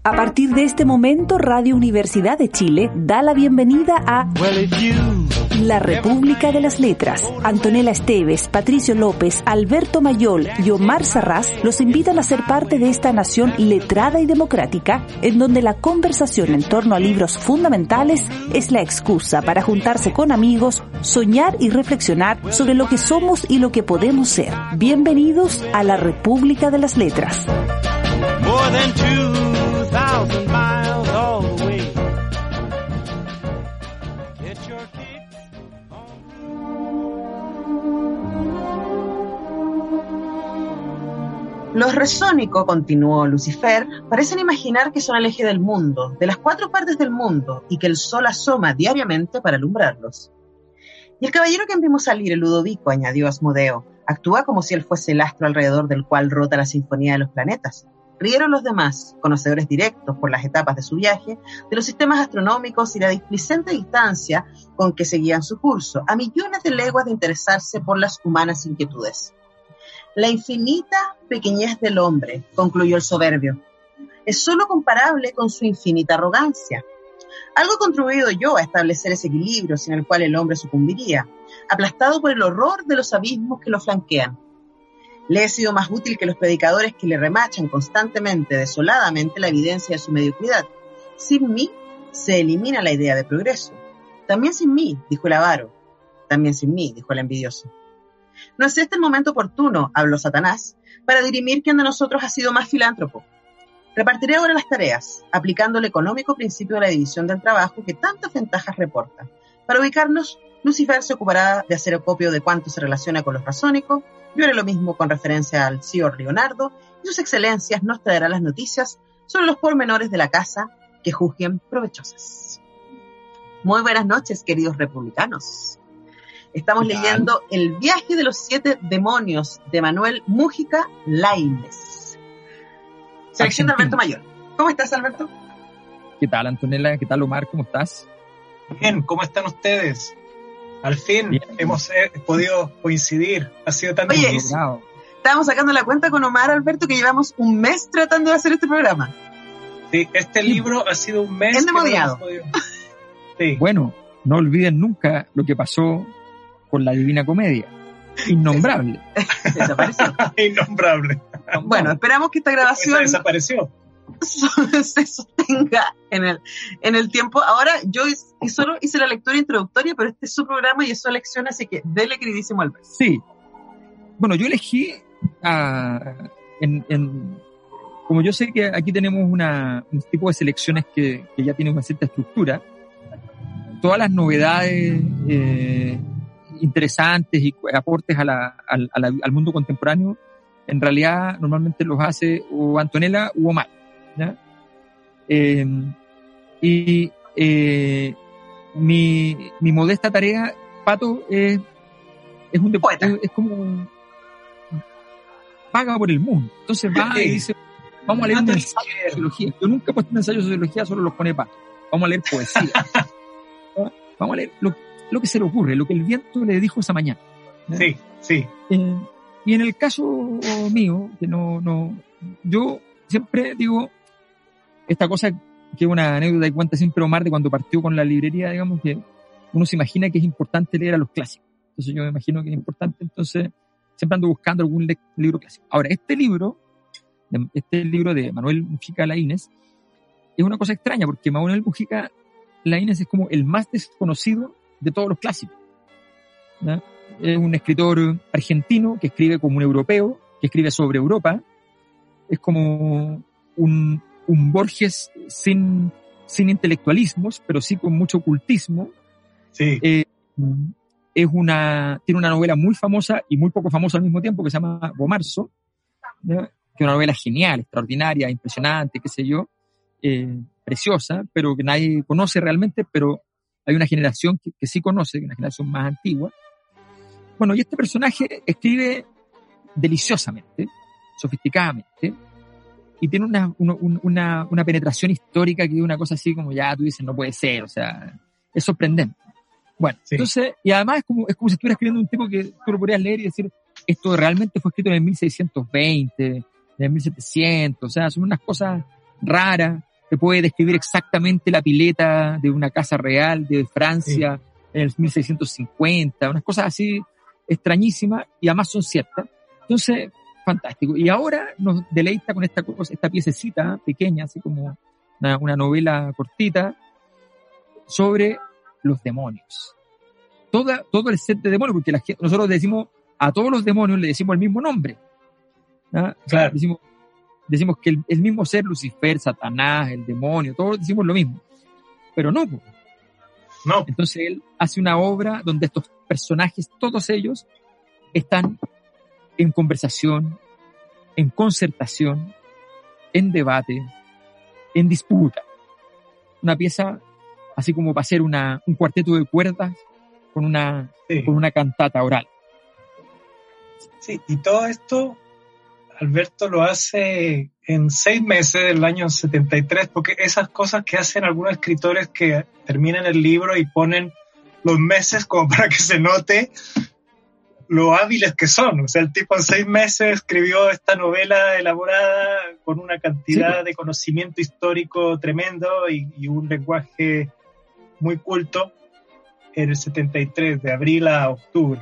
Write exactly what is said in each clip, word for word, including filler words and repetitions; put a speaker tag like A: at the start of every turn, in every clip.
A: A partir de este momento, Radio Universidad de Chile da la bienvenida a La República de las Letras. Antonella Esteves, Patricio López, Alberto Mayol y Omar Sarraz los invitan a ser parte de esta nación letrada y democrática, en donde la conversación en torno a libros fundamentales es la excusa para juntarse con amigos, soñar y reflexionar sobre lo que somos y lo que podemos ser. Bienvenidos a La República de las Letras.
B: More than two thousand miles all the way. Get your kicks on.
C: Los resónicos, continuó Lucifer, parecen imaginar que son el eje del mundo, de las cuatro partes del mundo, y que el sol asoma diariamente para alumbrarlos. Y el caballero que vimos salir, el Ludovico, añadió Asmodeo, actúa como si él fuese el astro alrededor del cual rota la sinfonía de los planetas. Rieron los demás, conocedores directos por las etapas de su viaje, de los sistemas astronómicos y la displicente distancia con que seguían su curso, a millones de leguas de interesarse por las humanas inquietudes. La infinita pequeñez del hombre, concluyó el soberbio, es sólo comparable con su infinita arrogancia. Algo he contribuido yo a establecer ese equilibrio sin el cual el hombre sucumbiría, aplastado por el horror de los abismos que lo flanquean. Le he sido más útil que los predicadores que le remachan constantemente, desoladamente, la evidencia de su mediocridad. Sin mí se elimina la idea de progreso. También sin mí, dijo el avaro. También sin mí, dijo el envidioso. No es este el momento oportuno, habló Satanás, para dirimir quién de nosotros ha sido más filántropo. Repartiré ahora las tareas, aplicando el económico principio de la división del trabajo que tantas ventajas reporta. Para ubicarnos, Lucifer se ocupará de hacer acopio de cuánto se relaciona con los rasónicos. Yo haré lo mismo con referencia al señor Leonardo, y sus excelencias nos traerán las noticias sobre los pormenores de la casa que juzguen provechosas. Muy buenas noches, queridos republicanos. Estamos leyendo El viaje de los siete demonios de Manuel Múgica Laínez. Selección de Alberto Mayol. ¿Cómo estás, Alberto?
D: ¿Qué tal, Antonella? ¿Qué tal, Omar? ¿Cómo estás?
E: Bien, ¿cómo están ustedes? Al fin
D: Bien.
E: hemos eh, podido coincidir. Ha sido tan
C: Oye,
E: difícil.
C: Estábamos sacando la cuenta con Omar, Alberto, que llevamos un mes tratando de hacer este programa.
E: Sí, este libro ha sido un mes.
C: Endemoniado.
E: Que no hemos podido... Sí.
D: Bueno, no olviden nunca lo que pasó con la Divina Comedia. Innombrable.
C: Desapareció.
E: Innombrable.
C: Bueno, esperamos que esta grabación
E: Esa desapareció.
C: se sostenga en el, en el tiempo. Ahora, yo y solo hice la lectura introductoria, pero este es su programa y es su elección, así que dele, queridísimo Alberto.
D: Sí. Bueno, yo elegí, uh, en, en, como yo sé que aquí tenemos una, un tipo de selecciones que, que ya tienen una cierta estructura, todas las novedades eh, interesantes y aportes a la, al, a la, al mundo contemporáneo, en realidad normalmente los hace o Antonella u Omar, ¿ya? Eh, y eh, mi, mi modesta tarea, Pato, es, es un deporte, es, es como vaga por el mundo. Entonces va y dice, vamos a leer un ensayo de sociología. Yo nunca he puesto un ensayo de sociología, solo los pone Pato. Vamos a leer poesía. Vamos a leer lo, lo que se le ocurre, lo que el viento le dijo esa mañana, ¿ya?
E: Sí, sí.
D: Eh, y en el caso mío, que no, no, yo siempre digo esta cosa que es una anécdota que cuenta siempre Omar de cuando partió con la librería, digamos, que uno se imagina que es importante leer a los clásicos. Entonces yo me imagino que es importante, entonces siempre ando buscando algún le- libro clásico. Ahora, este libro, este libro de Manuel Múgica Laínez, es una cosa extraña, porque Manuel Múgica Laínez es como el más desconocido de todos los clásicos, ¿ya? Es un escritor argentino que escribe como un europeo, que escribe sobre Europa. Es como un, un Borges sin, sin intelectualismos, pero sí con mucho ocultismo.
E: Sí.
D: Eh, es una, tiene una novela muy famosa y muy poco famosa al mismo tiempo que se llama Bomarzo, ¿ya? Que es una novela genial, extraordinaria, impresionante, qué sé yo, eh, preciosa, pero que nadie conoce realmente, pero hay una generación que, que sí conoce, una generación más antigua. Bueno, y este personaje escribe deliciosamente, sofisticadamente, y tiene una, una, una, una penetración histórica que es una cosa así como ya tú dices, no puede ser, o sea, es sorprendente. Bueno, sí. Entonces, y además es como, es como si estuvieras escribiendo un tipo que tú lo podrías leer y decir, esto realmente fue escrito en el mil seiscientos veinte, en el mil setecientos, o sea, son unas cosas raras, te puede describir exactamente la pileta de una casa real de Francia sí. en el mil seiscientos cincuenta, unas cosas así extrañísimas y además son ciertas. Entonces, fantástico. Y ahora nos deleita con esta cosa, esta piececita pequeña, así como una, una novela cortita, sobre los demonios. Toda, todo el set de demonios, porque la gente, nosotros decimos, a todos los demonios le decimos el mismo nombre. ¿no? O sea,
E: claro.
D: decimos, decimos que el, el mismo ser, Lucifer, Satanás, el demonio, todos decimos lo mismo. Pero no, pues.
E: No.
D: Entonces él hace una obra donde estos personajes, todos ellos, están en conversación, en concertación, en debate, en disputa. Una pieza así como para hacer una, un cuarteto de cuerdas con una, sí. con una cantata oral.
E: Sí, y todo esto Alberto lo hace en seis meses del año setenta y tres, porque esas cosas que hacen algunos escritores que terminan el libro y ponen los meses como para que se note lo hábiles que son. O sea, el tipo en seis meses escribió esta novela elaborada con una cantidad sí. de conocimiento histórico tremendo y, y un lenguaje muy culto en el setenta y tres, de abril a octubre.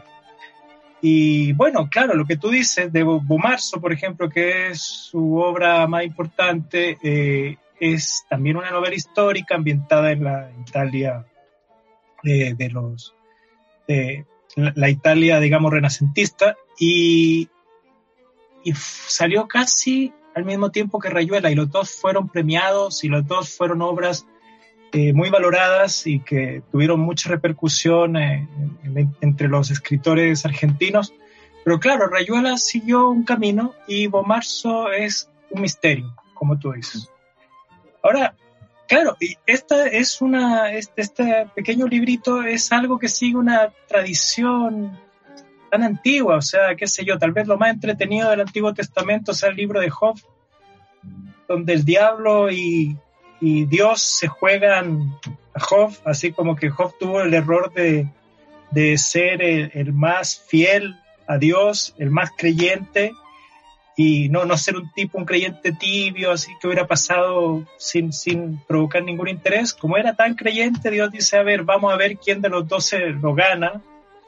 E: Y bueno, claro, lo que tú dices de Bomarzo, por ejemplo, que es su obra más importante, eh, es también una novela histórica ambientada en la Italia eh, de los... Eh, la, la Italia, digamos, renacentista, y, y salió casi al mismo tiempo que Rayuela, y los dos fueron premiados, y los dos fueron obras eh, muy valoradas y que tuvieron mucha repercusión eh, en, en, entre los escritores argentinos. Pero claro, Rayuela siguió un camino y Bomarzo es un misterio, como tú dices. Ahora, claro, y esta es una, este, este pequeño librito es algo que sigue una tradición tan antigua, o sea, qué sé yo, tal vez lo más entretenido del Antiguo Testamento sea el libro de Job, donde el diablo y, y Dios se juegan a Job, así como que Job tuvo el error de, de ser el, el más fiel a Dios, el más creyente, y no, no ser un tipo, un creyente tibio, así que hubiera pasado sin, sin provocar ningún interés. Como era tan creyente, Dios dice, a ver, vamos a ver quién de los dos se lo gana.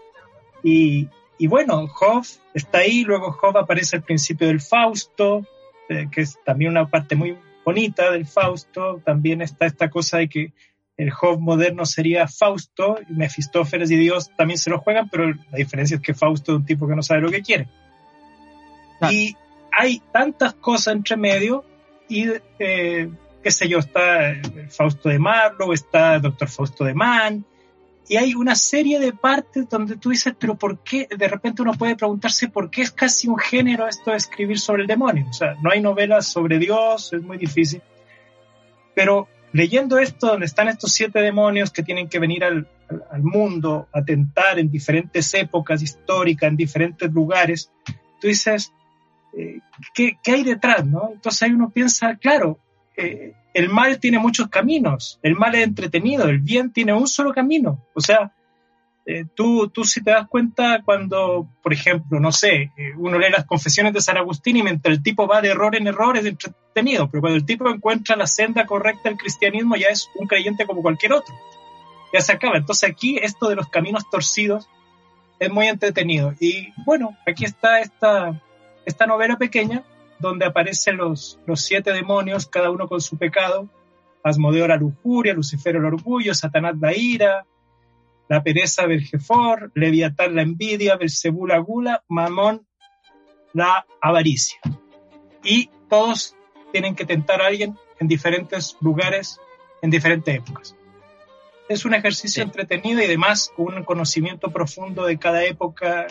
E: Y, y bueno, Job está ahí, luego Job aparece al principio del Fausto, eh, que es también una parte muy bonita del Fausto. También está esta cosa de que el Job moderno sería Fausto, y Mefistófeles y Dios también se lo juegan, pero la diferencia es que Fausto es un tipo que no sabe lo que quiere. Ah. Y hay tantas cosas entre medio, y eh, qué sé yo, está el Fausto de Marlowe, está el doctor Fausto de Mann, y hay una serie de partes donde tú dices, pero ¿por qué? De repente uno puede preguntarse por qué es casi un género esto de escribir sobre el demonio. O sea, no hay novelas sobre Dios, es muy difícil. Pero leyendo esto, donde están estos siete demonios que tienen que venir al, al, al mundo a tentar en diferentes épocas históricas, en diferentes lugares, tú dices, Eh, ¿qué, ¿qué hay detrás, no? Entonces ahí uno piensa, claro, eh, el mal tiene muchos caminos, el mal es entretenido, el bien tiene un solo camino. O sea, eh, tú, tú si te das cuenta cuando, por ejemplo, no sé, eh, uno lee las confesiones de San Agustín y mientras el tipo va de error en error es entretenido, pero cuando el tipo encuentra la senda correcta del cristianismo ya es un creyente como cualquier otro, ya se acaba. Entonces aquí esto de los caminos torcidos es muy entretenido. Y bueno, aquí está esta... esta novela pequeña donde aparecen los, los siete demonios, cada uno con su pecado: Asmodeo la lujuria, Lucifer el orgullo, Satanás la ira, la pereza Belgefor, Leviatán la envidia, Belcebú la gula, Mamón la avaricia. Y todos tienen que tentar a alguien en diferentes lugares, en diferentes épocas. Es un ejercicio sí. entretenido y además con un conocimiento profundo de cada época.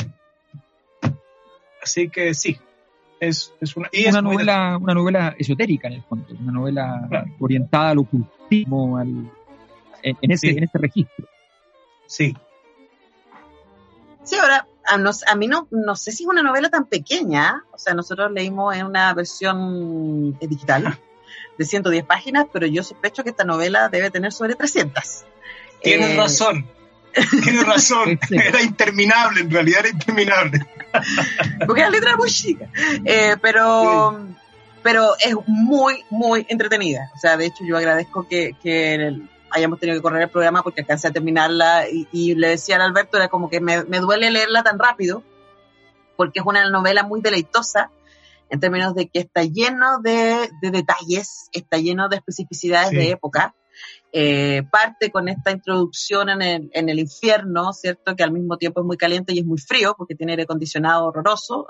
E: Así que sí, es, es una... Y
D: una,
E: es
D: novela, una novela esotérica en el fondo, una novela claro. orientada al ocultismo, al, en, en, ese,
E: sí.
D: en ese registro.
E: Sí.
C: Sí, ahora, a, nos, a mí no, no sé si es una novela tan pequeña, o sea, nosotros leímos en una versión digital de ciento diez páginas, pero yo sospecho que esta novela debe tener sobre trescientas.
E: Tienes eh, razón. Tienes razón, era interminable, en realidad era interminable.
C: Porque la letra era muy chica. Eh, pero, sí. pero es muy, muy entretenida. O sea, de hecho yo agradezco que, que el, hayamos tenido que correr el programa porque alcancé a terminarla y, y le decía al Alberto, era como que me, me duele leerla tan rápido porque es una novela muy deleitosa en términos de que está lleno de, de detalles, está lleno de especificidades sí. de época. Eh, parte con esta introducción en el, en el infierno, ¿cierto? Que al mismo tiempo es muy caliente y es muy frío porque tiene aire acondicionado horroroso.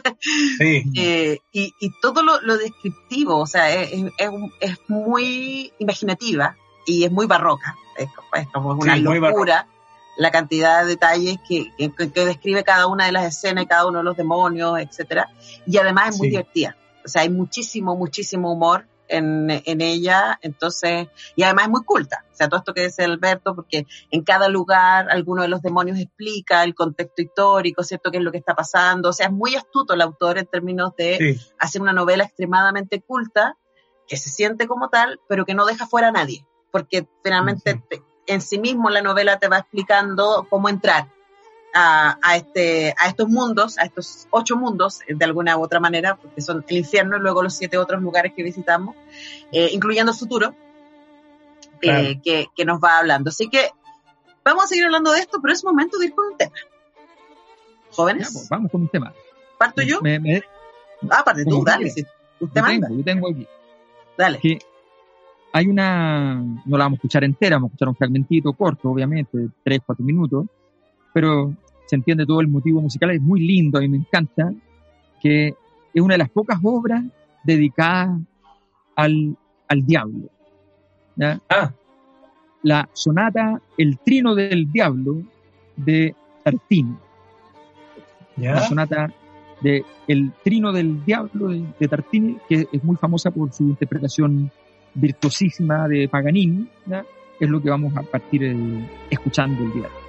C: Sí. eh, y, y todo lo, lo descriptivo, o sea, es, es, es muy imaginativa y es muy barroca. Es, es como una sí, locura la cantidad de detalles que, que, que describe cada una de las escenas y cada uno de los demonios, etcétera. Y además es muy sí. divertida. O sea, hay muchísimo, muchísimo humor En, en ella, entonces, y además es muy culta, o sea, todo esto que dice Alberto, porque en cada lugar alguno de los demonios explica el contexto histórico, ¿cierto?, qué es lo que está pasando, o sea, es muy astuto el autor en términos de sí. hacer una novela extremadamente culta, que se siente como tal, pero que no deja fuera a nadie, porque finalmente sí. te, en sí mismo la novela te va explicando cómo entrar A, a, este, a estos mundos, a estos ocho mundos, de alguna u otra manera, porque son el infierno y luego los siete otros lugares que visitamos, eh, incluyendo el futuro, claro. eh, que, que nos va hablando. Así que vamos a seguir hablando de esto, pero es momento de ir con un tema. ¿Jóvenes?
D: Ya, pues, vamos con un tema.
C: ¿Parto yo?
D: Me, me,
C: ah, parte tú, dale. Si usted
D: yo
C: manda.
D: Tengo, yo tengo aquí.
C: Dale.
D: Que hay una, no la vamos a escuchar entera, vamos a escuchar un fragmentito corto, obviamente, de tres, cuatro minutos, pero se entiende todo el motivo musical, es muy lindo, a mí me encanta, que es una de las pocas obras dedicadas al, al diablo. ¿Ya? Ah. La sonata El Trino del Diablo de Tartini. ¿Ya? La sonata de El Trino del Diablo de, de Tartini, que es muy famosa por su interpretación virtuosísima de Paganini, ¿ya? Es lo que vamos a partir el, escuchando el día de hoy.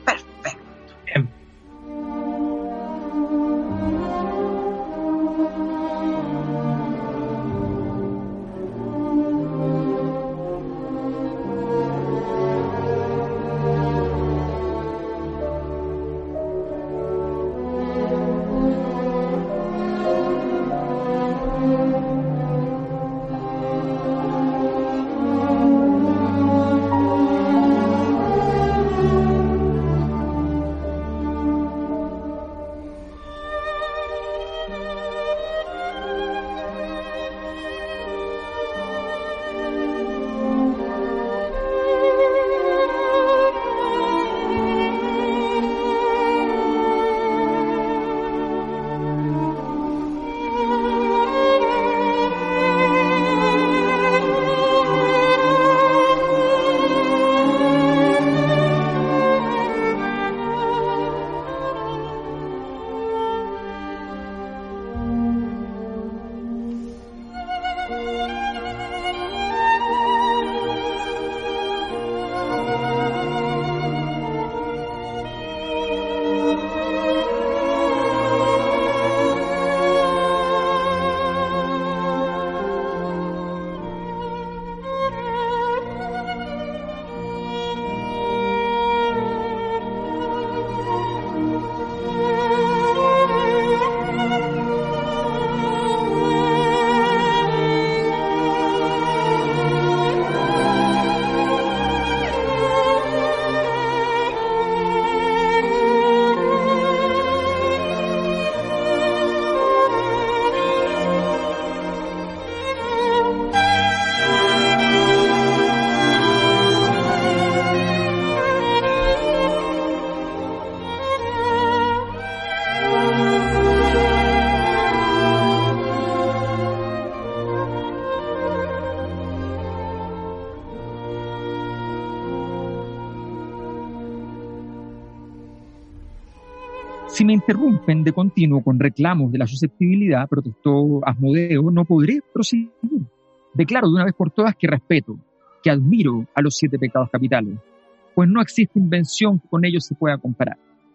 D: Si me interrumpen de continuo con reclamos de la susceptibilidad, protestó Asmodeo, no podré proseguir. Declaro de una vez por todas que respeto, que admiro a los siete pecados capitales, pues no existe invención que con ellos se pueda comparar.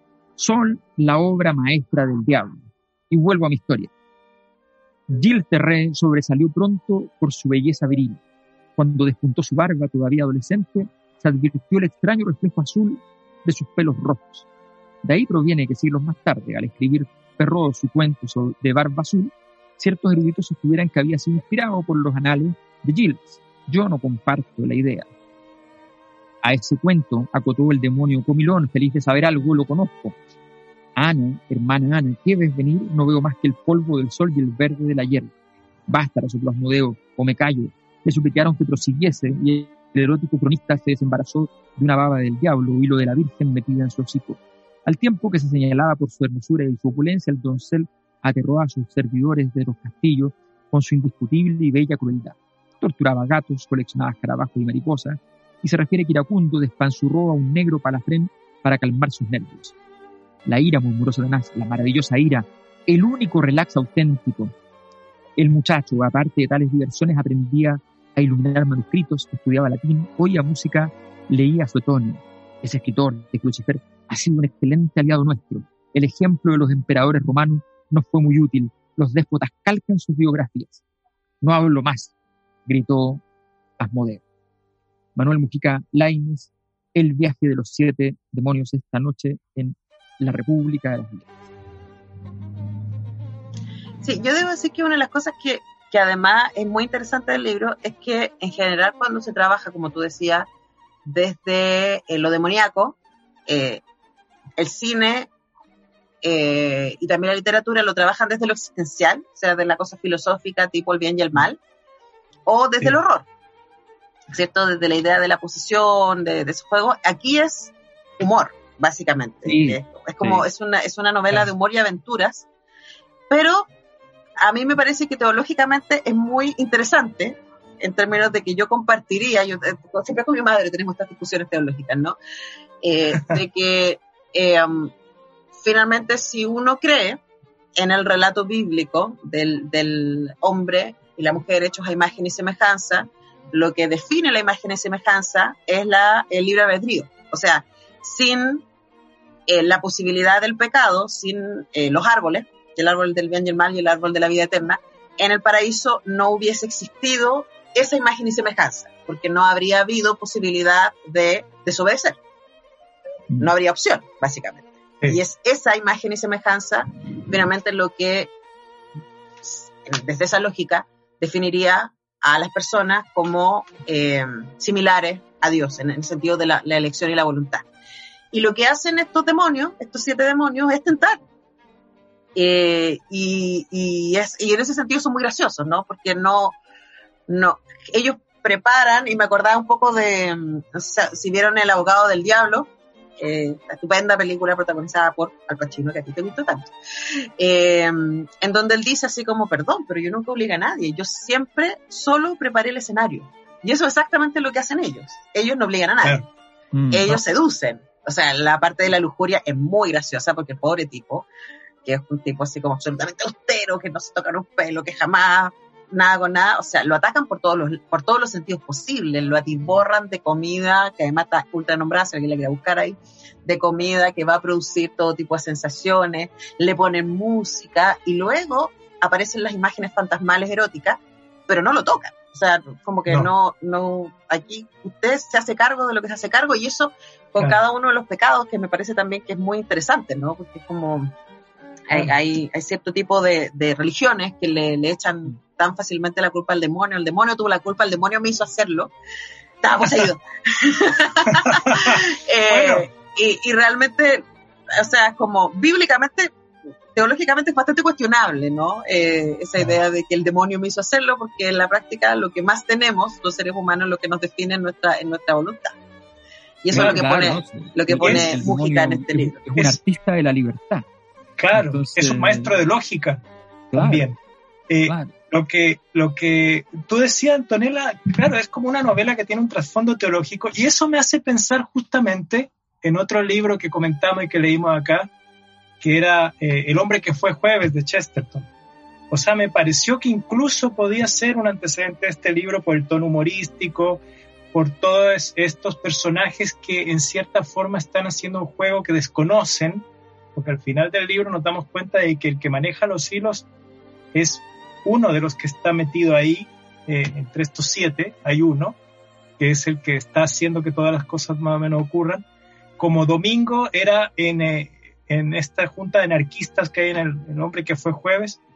D: Son la obra maestra del diablo. Y vuelvo a mi historia. Gilles Terray sobresalió pronto por su belleza viril. Cuando despuntó su barba todavía adolescente, se advirtió el extraño reflejo azul de sus pelos rojos. De ahí proviene que siglos más tarde, al escribir Perrault su cuento de Barba Azul, ciertos eruditos sostuvieran que había sido inspirado por los anales de Giles. Yo no comparto la idea. A ese cuento acotó el demonio comilón, feliz de saber algo, lo conozco. Ana, hermana Ana, ¿qué ves venir? No veo más que el polvo del sol y el verde de la hierba. Basta, resopló Asmodeo, o me callo. Le suplicaron que prosiguiese, y el erótico cronista se desembarazó de una baba del diablo, hilo de la Virgen metida en su hocico. Al tiempo que se señalaba por su hermosura y su opulencia, el doncel aterró a sus servidores de los castillos con su indiscutible y bella crueldad. Torturaba gatos, coleccionaba escarabajos y mariposas, y se refiere que iracundo despanzurró a un negro palafrén para calmar sus nervios. La ira, murmuró Satanás, la maravillosa ira, el único relax auténtico. El muchacho, aparte de tales diversiones, aprendía a iluminar manuscritos, estudiaba latín, oía música, leía Suetonio. Ese escritor de Lucifer ha sido un excelente aliado nuestro. El ejemplo de los emperadores romanos nos fue muy útil. Los déspotas calcan sus biografías. No hablo más, gritó Asmodeo. Manuel Mujica Lainez, El viaje de los siete demonios, esta noche en La República de las Letras.
C: Sí, yo debo decir que una de las cosas que, que además es muy interesante del libro es que en general cuando se trabaja, como tú decías, desde eh, lo demoníaco, eh, el cine eh, y también la literatura lo trabajan desde lo existencial, o sea, de la cosa filosófica tipo el bien y el mal, o desde sí. el horror, ¿cierto? Desde la idea de la posesión, de, de ese juego. Aquí es humor, básicamente.
D: Sí,
C: es, es como, sí. es una, es una novela sí. de humor y aventuras, pero a mí me parece que teológicamente es muy interesante, en términos de que yo compartiría, yo siempre con mi madre tenemos estas discusiones teológicas, ¿no? Eh, de que eh, um, finalmente si uno cree en el relato bíblico del, del hombre y la mujer hechos a imagen y semejanza, lo que define la imagen y semejanza es la, el libre albedrío. O sea, sin eh, la posibilidad del pecado, sin eh, los árboles, el árbol del bien y el mal y el árbol de la vida eterna, en el paraíso no hubiese existido esa imagen y semejanza, porque no habría habido posibilidad de desobedecer. No habría opción, básicamente. Sí. Y es esa imagen y semejanza, finalmente, lo que, desde esa lógica, definiría a las personas como eh, similares a Dios, en el sentido de la, la elección y la voluntad. Y lo que hacen estos demonios, estos siete demonios, es tentar. Eh, y, y, es, y en ese sentido son muy graciosos, ¿no? Porque no, no, ellos preparan, y me acordaba un poco de, o sea, si vieron El abogado del diablo, eh, la estupenda película protagonizada por Al Pacino, que a ti te gustó tanto, eh, en donde él dice así como, perdón, pero yo nunca obligué a nadie, yo siempre solo preparé el escenario. Y eso es exactamente lo que hacen ellos. Ellos no obligan a nadie. Claro. Mm, ellos no. seducen. O sea, la parte de la lujuria es muy graciosa, porque el pobre tipo, que es un tipo así como absolutamente austero, que no se toca un pelo, que jamás nada con nada, o sea, lo atacan por todos los, por todos los sentidos posibles, lo atiborran de comida, que además está ultra nombrada, si alguien le quiere buscar ahí, de comida que va a producir todo tipo de sensaciones, le ponen música, y luego aparecen las imágenes fantasmales eróticas, pero no lo tocan, o sea, como que no, no, no aquí usted se hace cargo de lo que se hace cargo, y eso con claro. cada uno de los pecados, que me parece también que es muy interesante, ¿no? Porque es como... Hay, hay, hay cierto tipo de, de religiones que le, le echan tan fácilmente la culpa al demonio. El demonio tuvo la culpa, el demonio me hizo hacerlo. Estaba poseído. eh, bueno. y, y realmente, o sea, como bíblicamente, teológicamente es bastante cuestionable, ¿no? Eh, esa idea de que el demonio me hizo hacerlo, porque en la práctica lo que más tenemos los seres humanos, lo que nos define en nuestra, en nuestra voluntad. Y eso claro, es lo que
D: claro,
C: pone,
D: ¿no?
C: lo que pone Mujica en este libro.
D: Es un es, artista de la libertad.
E: Claro, entonces, es un maestro de lógica claro, también. Eh, claro. Lo que lo que tú decías, Antonella, claro, es como una novela que tiene un trasfondo teológico, y eso me hace pensar justamente en otro libro que comentamos y que leímos acá, que era eh, El hombre que fue jueves, de Chesterton. O sea, me pareció que incluso podía ser un antecedente de este libro por el tono humorístico, por todos estos personajes que en cierta forma están haciendo un juego que desconocen, porque al final del libro nos damos cuenta de que el que maneja los hilos es uno de los que está metido ahí, eh, entre estos siete, hay uno, que es el que está haciendo que todas las cosas más o menos ocurran, como Domingo era en, eh, en esta junta de anarquistas que hay en el, el hombre que fue jueves,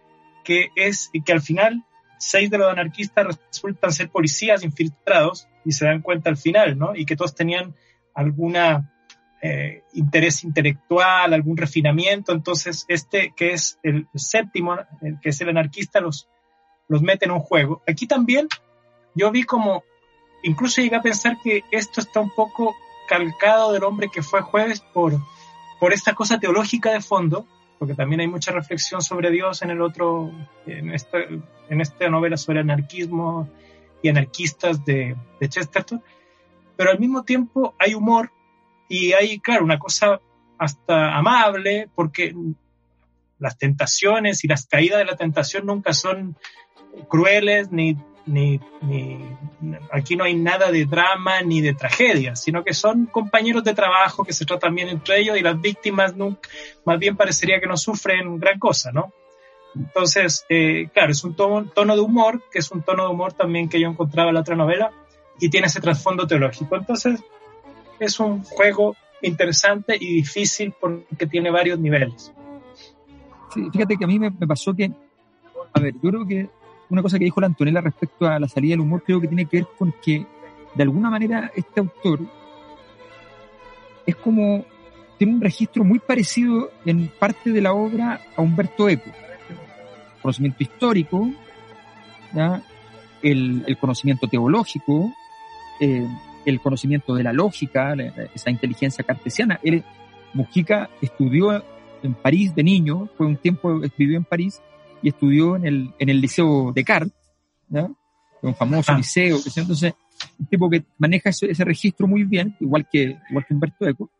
E: que, es, y que al final seis de los anarquistas resultan ser policías infiltrados y se dan cuenta al final, ¿no? Y que todos tenían alguna eh, interés intelectual, algún refinamiento. Entonces este que es el séptimo, el que es el anarquista, los, los mete en un juego. Aquí también yo vi como, incluso llegué a pensar que esto está un poco calcado del hombre que fue jueves por, por esta cosa teológica de fondo, porque también hay mucha reflexión sobre Dios en el otro, en esta, en esta novela sobre anarquismo y anarquistas de, de Chesterton, pero al mismo tiempo hay humor y hay, claro, una cosa hasta amable, porque las tentaciones y las caídas de la tentación nunca son crueles, ni, ni, ni aquí no hay nada de drama ni de tragedia, sino que son compañeros de trabajo que se tratan bien entre ellos, y las víctimas nunca, más bien parecería que no sufren gran cosa, ¿no? Entonces, eh, claro, es un tono, tono de humor, que es un tono de humor también que yo encontraba en la otra novela, y tiene ese trasfondo teológico. Entonces, es un juego interesante y difícil porque tiene varios niveles.
D: Sí, fíjate que a mí me, me pasó que, a ver, yo creo que una cosa que dijo la Antonella respecto a la salida del humor, creo que tiene que ver con que, de alguna manera, este autor es como, tiene un registro muy parecido en parte de la obra a Umberto Eco. Conocimiento histórico, ¿ya? El, el conocimiento teológico, eh, el conocimiento de la lógica, la, esa inteligencia cartesiana. Él, Mujica estudió en París de niño, fue un tiempo, vivió en París y estudió en el, en el Liceo Descartes, ¿ya? Un famoso ah. liceo, que sea, entonces, un tipo que maneja ese, ese registro muy bien, igual que, igual que Umberto Eco,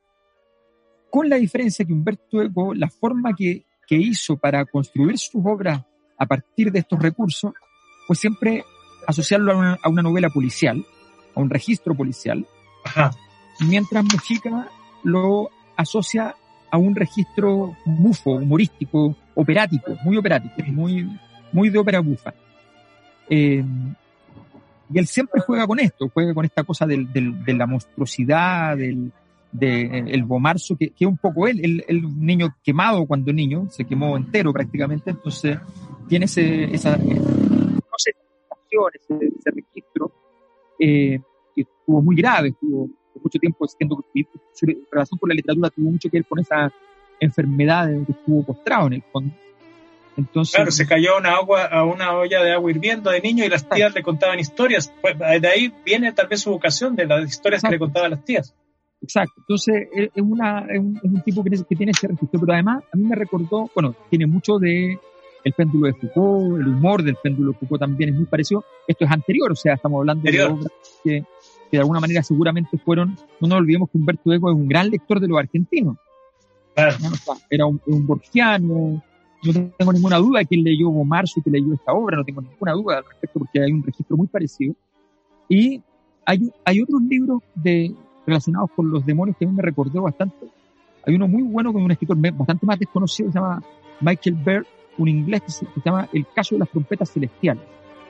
D: con la diferencia que Umberto Eco, la forma que, que hizo para construir sus obras a partir de estos recursos, fue siempre asociarlo a una, a una novela policial, a un registro policial, Ajá. mientras Mujica lo asocia a un registro bufo, humorístico, operático, muy operático, muy, muy de ópera bufa. Eh, y él siempre juega con esto, juega con esta cosa del, del, de la monstruosidad, del de, el Bomarzo, que, que es un poco él, el, el niño quemado cuando niño, se quemó entero prácticamente, entonces tiene ese, esa, no sé, ese, ese registro, eh, que estuvo muy grave, estuvo mucho tiempo siendo, su relación con la literatura tuvo mucho que ver con esa enfermedad de que estuvo postrado en el fondo. Entonces,
E: claro, se cayó una agua, a una olla de agua hirviendo de niño y las tías le contaban historias. De ahí viene tal vez su vocación, de las historias exacto. que le contaban las tías.
D: Exacto. Entonces es, una, es, un, es un tipo que, que tiene ese registro, pero además a mí me recordó, bueno, tiene mucho de el péndulo de Foucault, el humor del péndulo de Foucault también es muy parecido. Esto es anterior, o sea, estamos hablando anterior. de obras que, que de alguna manera seguramente fueron, no nos olvidemos que Umberto Eco es un gran lector de los argentinos. Claro. ¿No? O sea, era un, un borgiano. No tengo ninguna duda de quién leyó Bomarzo y que leyó esta obra, no tengo ninguna duda al respecto porque hay un registro muy parecido. Y hay, hay otros libros de, relacionados con los demonios que a mí me recordó bastante. Hay uno muy bueno con un escritor bastante más desconocido que se llama Michael Baird, un inglés que se, que se llama El caso de las trompetas celestiales,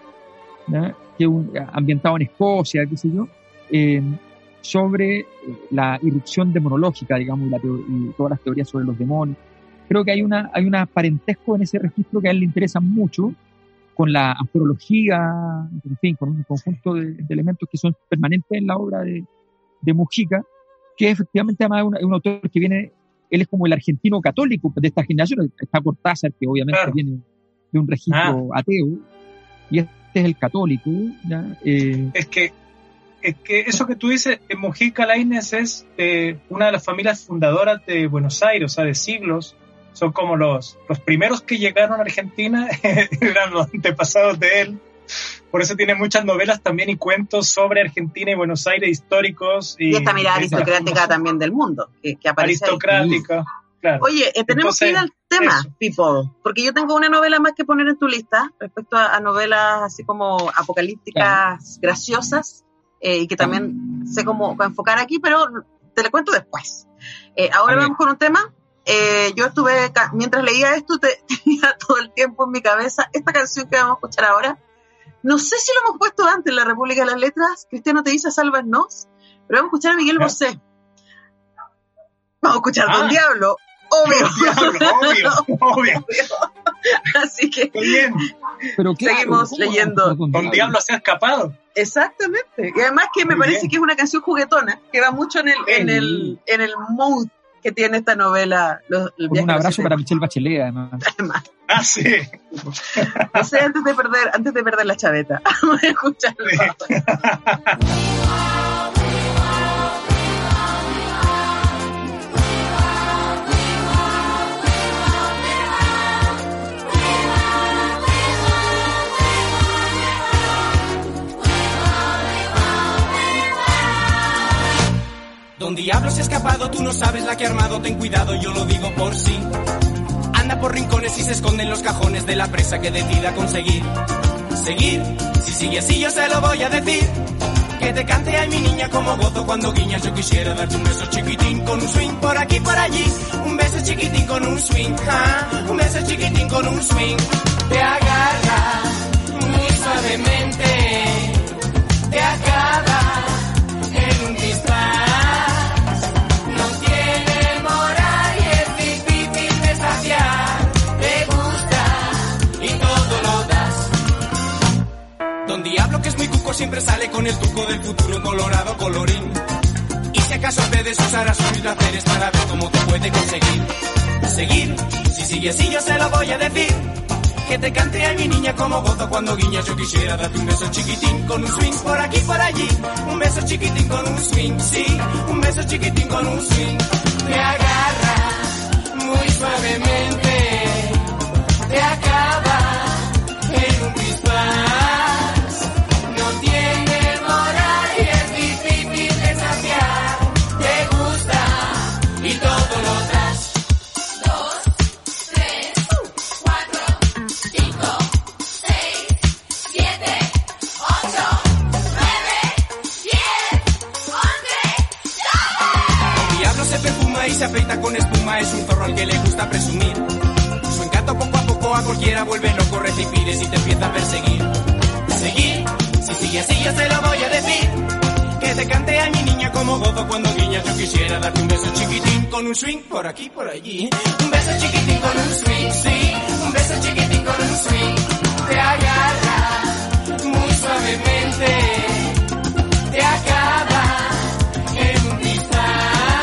D: ¿no? Que es un, ambientado en Escocia, qué sé yo, eh, sobre la irrupción demonológica, digamos, y, la teo- y todas las teorías sobre los demonios. Creo que hay una hay una parentesco en ese registro que a él le interesa mucho con la astrología, en fin, con un conjunto de, de elementos que son permanentes en la obra de, de Mujica, que efectivamente además es un, es un autor que viene, él es como el argentino católico de esta generación. Está Cortázar, que obviamente claro. viene de un registro ah. ateo, y este es el católico, ¿ya? Eh,
E: es que es que eso que tú dices, Mujica Lainez es eh, una de las familias fundadoras de Buenos Aires, o sea, de siglos. Son como los, los primeros que llegaron a Argentina, eran los antepasados de él. Por eso tiene muchas novelas también y cuentos sobre Argentina y Buenos Aires históricos. Y,
C: y esta mirada aristocrática también del mundo, que, que aparece
E: aristocrática,
C: ahí.
E: Claro.
C: Oye, eh, tenemos Entonces, que ir al tema, eso. People, porque yo tengo una novela más que poner en tu lista respecto a, a novelas así como apocalípticas, claro. graciosas, eh, y que también sé cómo enfocar aquí, pero te lo cuento después. Eh, ahora vamos con un tema. Eh, yo estuve, mientras leía esto, te, tenía todo el tiempo en mi cabeza esta canción que vamos a escuchar ahora. No sé si lo hemos puesto antes en la República de las Letras. Cristiano te dice sálvanos, pero vamos a escuchar a Miguel ¿Eh? Bosé. Vamos a escuchar ah. Don Diablo, obvio.
E: Diablo, obvio, obvio.
C: Así que
E: bien.
D: Pero claro,
C: seguimos leyendo.
E: Don Diablo se ha escapado.
C: Exactamente. Y además que me
E: Muy
C: parece
E: bien.
C: que es una canción juguetona, que va mucho en el, en el, en el mood que tiene esta novela. Los, el
D: Con
C: viaje
D: un
C: a los
D: abrazo
C: siete
D: para
C: años.
D: Michelle Bachelet, además.
C: Además,
E: Ah, sí.
C: no sé, antes de perder, antes de perder la chaveta, vamos a escucharlo.
F: Don Diablo se ha escapado, tú no sabes la que ha armado, ten cuidado, yo lo digo por sí. Anda por rincones y se esconde en los cajones de la presa que decida conseguir. Seguir, si sigue así yo se lo voy a decir. Que te cante ay mi niña como gozo cuando guiñas. Yo quisiera darte un beso chiquitín con un swing por aquí por allí. Un beso chiquitín con un swing, ¿ah? Un beso chiquitín con un swing. Te agarra muy suavemente, te acaba en un disparo. Don Diablo, que es muy cuco, siempre sale con el truco del futuro colorado colorín. Y si acaso en vez de usar a sus placeres para ver cómo te puede conseguir. Seguir, si sigue así yo se lo voy a decir. Que te cante a mi niña como gozo cuando guiñas. Yo quisiera darte un beso chiquitín con un swing por aquí por allí. Un beso chiquitín con un swing, sí. Un beso chiquitín con un swing. Te agarra muy suavemente, te acaba en un disparo. Se afeita con espuma, es un zorro al que le gusta presumir. Su encanto poco a poco a cualquiera vuelve loco, recipires y te empieza a perseguir. Seguir, si sigue así yo se lo voy a decir. Que te cante a mi niña como gozo cuando guiñas. Yo quisiera darte un beso chiquitín con un swing por aquí por allí. Un beso chiquitín con un swing, sí. Un beso chiquitín con un swing. Te agarra muy suavemente, te acaba en un disparo.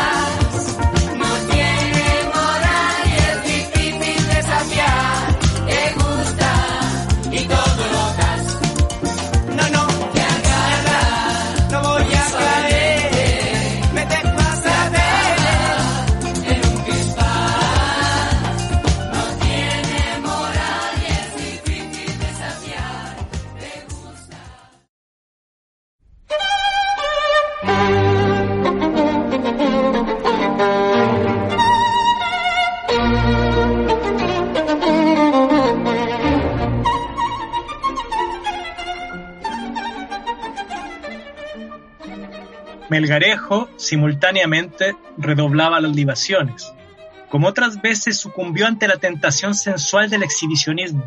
E: Melgarejo simultáneamente redoblaba las libaciones. Como otras veces sucumbió ante la tentación sensual del exhibicionismo.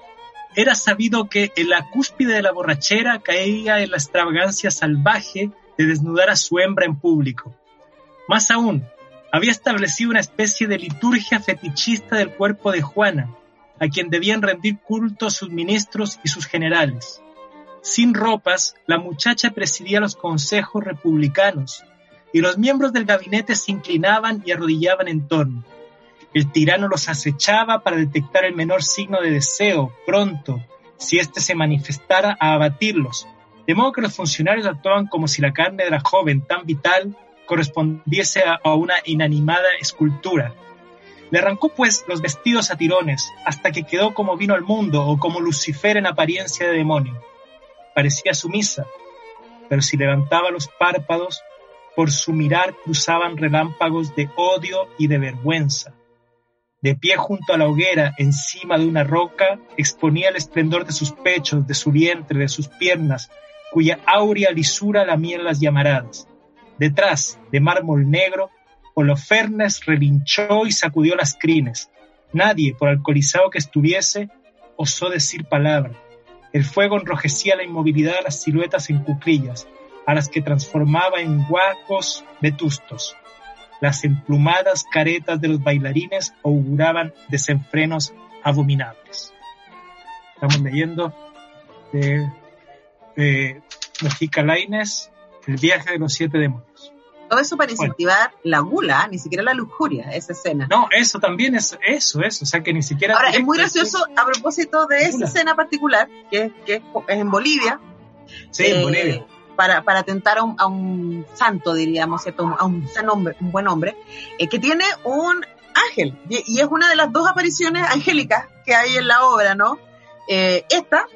E: Era sabido que en la cúspide de la borrachera caía en la extravagancia salvaje de desnudar a su hembra en público. Más aún, había establecido una especie de liturgia fetichista del cuerpo de Juana, a quien debían rendir culto sus ministros y sus generales. Sin ropas, la muchacha presidía los consejos republicanos y los miembros del gabinete se inclinaban y arrodillaban en torno. El tirano los acechaba para detectar el menor signo de deseo, pronto, si éste se manifestara, a abatirlos, de modo que los funcionarios actuaban como si la carne de la joven tan vital correspondiese a, a una inanimada escultura. Le arrancó pues los vestidos a tirones, hasta que quedó como vino al mundo o como Lucifer en apariencia de demonio. Parecía sumisa, pero si levantaba los párpados, por su mirar cruzaban relámpagos de odio y de vergüenza. De pie junto a la hoguera, encima de una roca, exponía el esplendor de sus pechos, de su vientre, de sus piernas, cuya áurea lisura lamía las llamaradas. Detrás, de mármol negro, Holofernes relinchó y sacudió las crines. Nadie, por alcoholizado que estuviese, osó decir palabra. El fuego enrojecía la inmovilidad de las siluetas en cuclillas, a las que transformaba en guacos vetustos. Las emplumadas caretas de los bailarines auguraban desenfrenos abominables. Estamos leyendo de, de Mujica Lainez, El viaje de los siete demonios.
C: Todo eso para incentivar bueno. la gula, ni siquiera la lujuria, esa escena.
E: No, eso también es eso, eso, o sea que ni siquiera...
C: Ahora, es muy gracioso a propósito de esa escena particular, que, que es en Bolivia.
E: Sí, eh, en Bolivia.
C: Para, para atentar a un, a un santo, diríamos, ¿cierto? A un, un, hombre, un buen hombre, eh, que tiene un ángel, y, y es una de las dos apariciones angélicas que hay en la obra, ¿no? Eh, esta.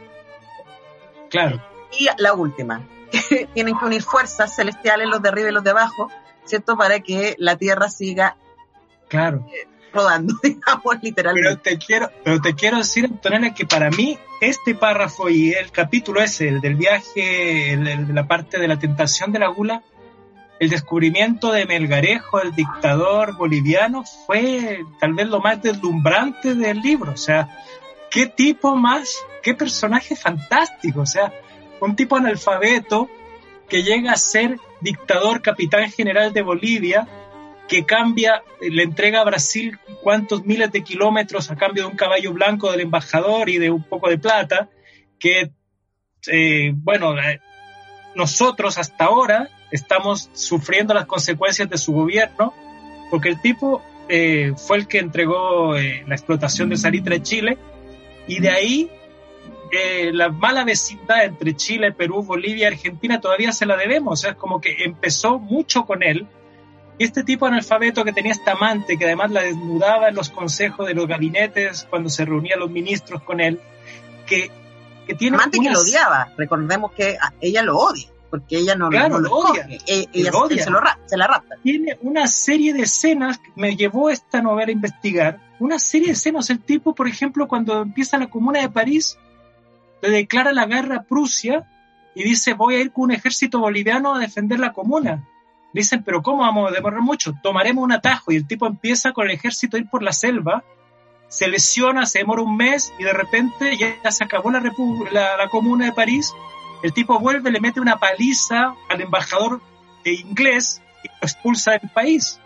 E: Claro.
C: Y la última. Tienen que unir fuerzas celestiales, los de arriba y los de abajo, ¿cierto? Para que la Tierra siga
E: claro.
C: eh, rodando, digamos, literalmente.
E: Pero te quiero, pero te quiero decir, Antonella, que para mí este párrafo y el capítulo ese, el del viaje, el, el de la parte de la tentación de la gula, el descubrimiento de Melgarejo, el dictador boliviano, fue tal vez lo más deslumbrante del libro. O sea, qué tipo más, qué personaje fantástico, o sea, un tipo analfabeto que llega a ser dictador, capitán general de Bolivia, que cambia, le entrega a Brasil cuántos miles de kilómetros a cambio de un caballo blanco del embajador y de un poco de plata, que, eh, bueno, eh, nosotros hasta ahora estamos sufriendo las consecuencias de su gobierno, porque el tipo eh, fue el que entregó eh, la explotación del salitre de Chile, y de ahí eh, la mala vecindad entre Chile, Perú, Bolivia y Argentina todavía se la debemos. O sea, es como que empezó mucho con él. Y este tipo analfabeto que tenía esta amante, que además la desnudaba en los consejos de los gabinetes cuando se reunían los ministros con él, que, que tiene
C: amante
E: unas...
C: que lo odiaba. Recordemos que ella lo odia, porque ella no,
E: claro,
C: no lo
E: odia.
C: Coge. Ella, ella
E: lo odia.
C: Se, lo, se la rapta.
E: Tiene una serie de escenas que me llevó esta novela a investigar. Una serie de escenas. El tipo, por ejemplo, cuando empieza la Comuna de París, le declara la guerra a Prusia y dice: voy a ir con un ejército boliviano a defender la comuna. Dicen: pero ¿cómo vamos a demorar mucho? Tomaremos un atajo. Y el tipo empieza con el ejército a ir por la selva, se lesiona, se demora un mes y de repente ya se acabó la, repu- la, la Comuna de París. El tipo vuelve, le mete una paliza al embajador inglés y lo expulsa del país.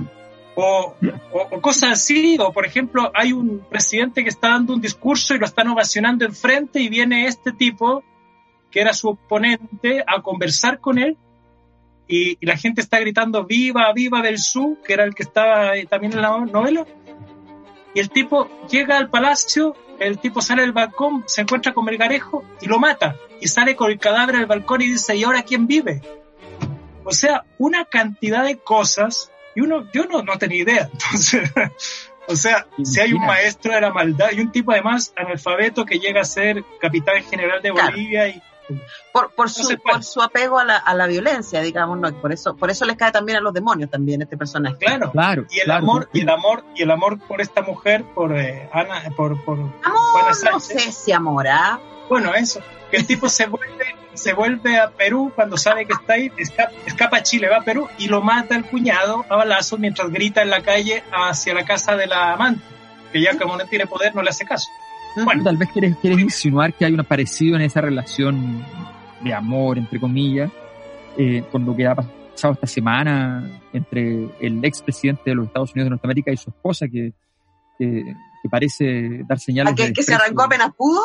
E: O, o, o cosas así. O por ejemplo, hay un presidente que está dando un discurso y lo están ovacionando enfrente y viene este tipo, que era su oponente, a conversar con él. Y, y la gente está gritando viva, viva del Sur, que era el que estaba también en la novela. Y el tipo llega al palacio, el tipo sale del balcón, se encuentra con Melgarejo y lo mata. Y sale con el cadáver del balcón y dice: ¿y ahora quién vive? O sea, una cantidad de cosas. Y uno, yo no, no tenía idea. Entonces, o sea, si hay un maestro de la maldad y un tipo además analfabeto que llega a ser capitán general de Bolivia y
C: Por, por, su, por su apego a la, a la violencia, digamos, ¿no? Por eso, por eso les cae también a los demonios también este personaje.
E: Claro,
D: claro.
E: Y el
D: claro,
E: amor,
D: sí.
E: y el amor, y el amor por esta mujer, por eh, Ana, por, por
C: amor,
E: Juana Sánchez.
C: No sé si amor, ¿ah?
E: Bueno, eso, que el tipo se vuelve, se vuelve a Perú cuando sabe que está ahí, escapa, escapa a Chile, va a Perú y lo mata el cuñado a balazos mientras grita en la calle hacia la casa de la amante, que ya como no tiene poder no le hace caso.
D: Bueno, tal vez quieres, quieres insinuar que hay un parecido en esa relación de amor, entre comillas, eh, con lo que ha pasado esta semana entre el expresidente de los Estados Unidos de Norteamérica y su esposa, que, que, que parece dar señales
C: ¿A que,
D: de
C: que se arrancó apenas pudo?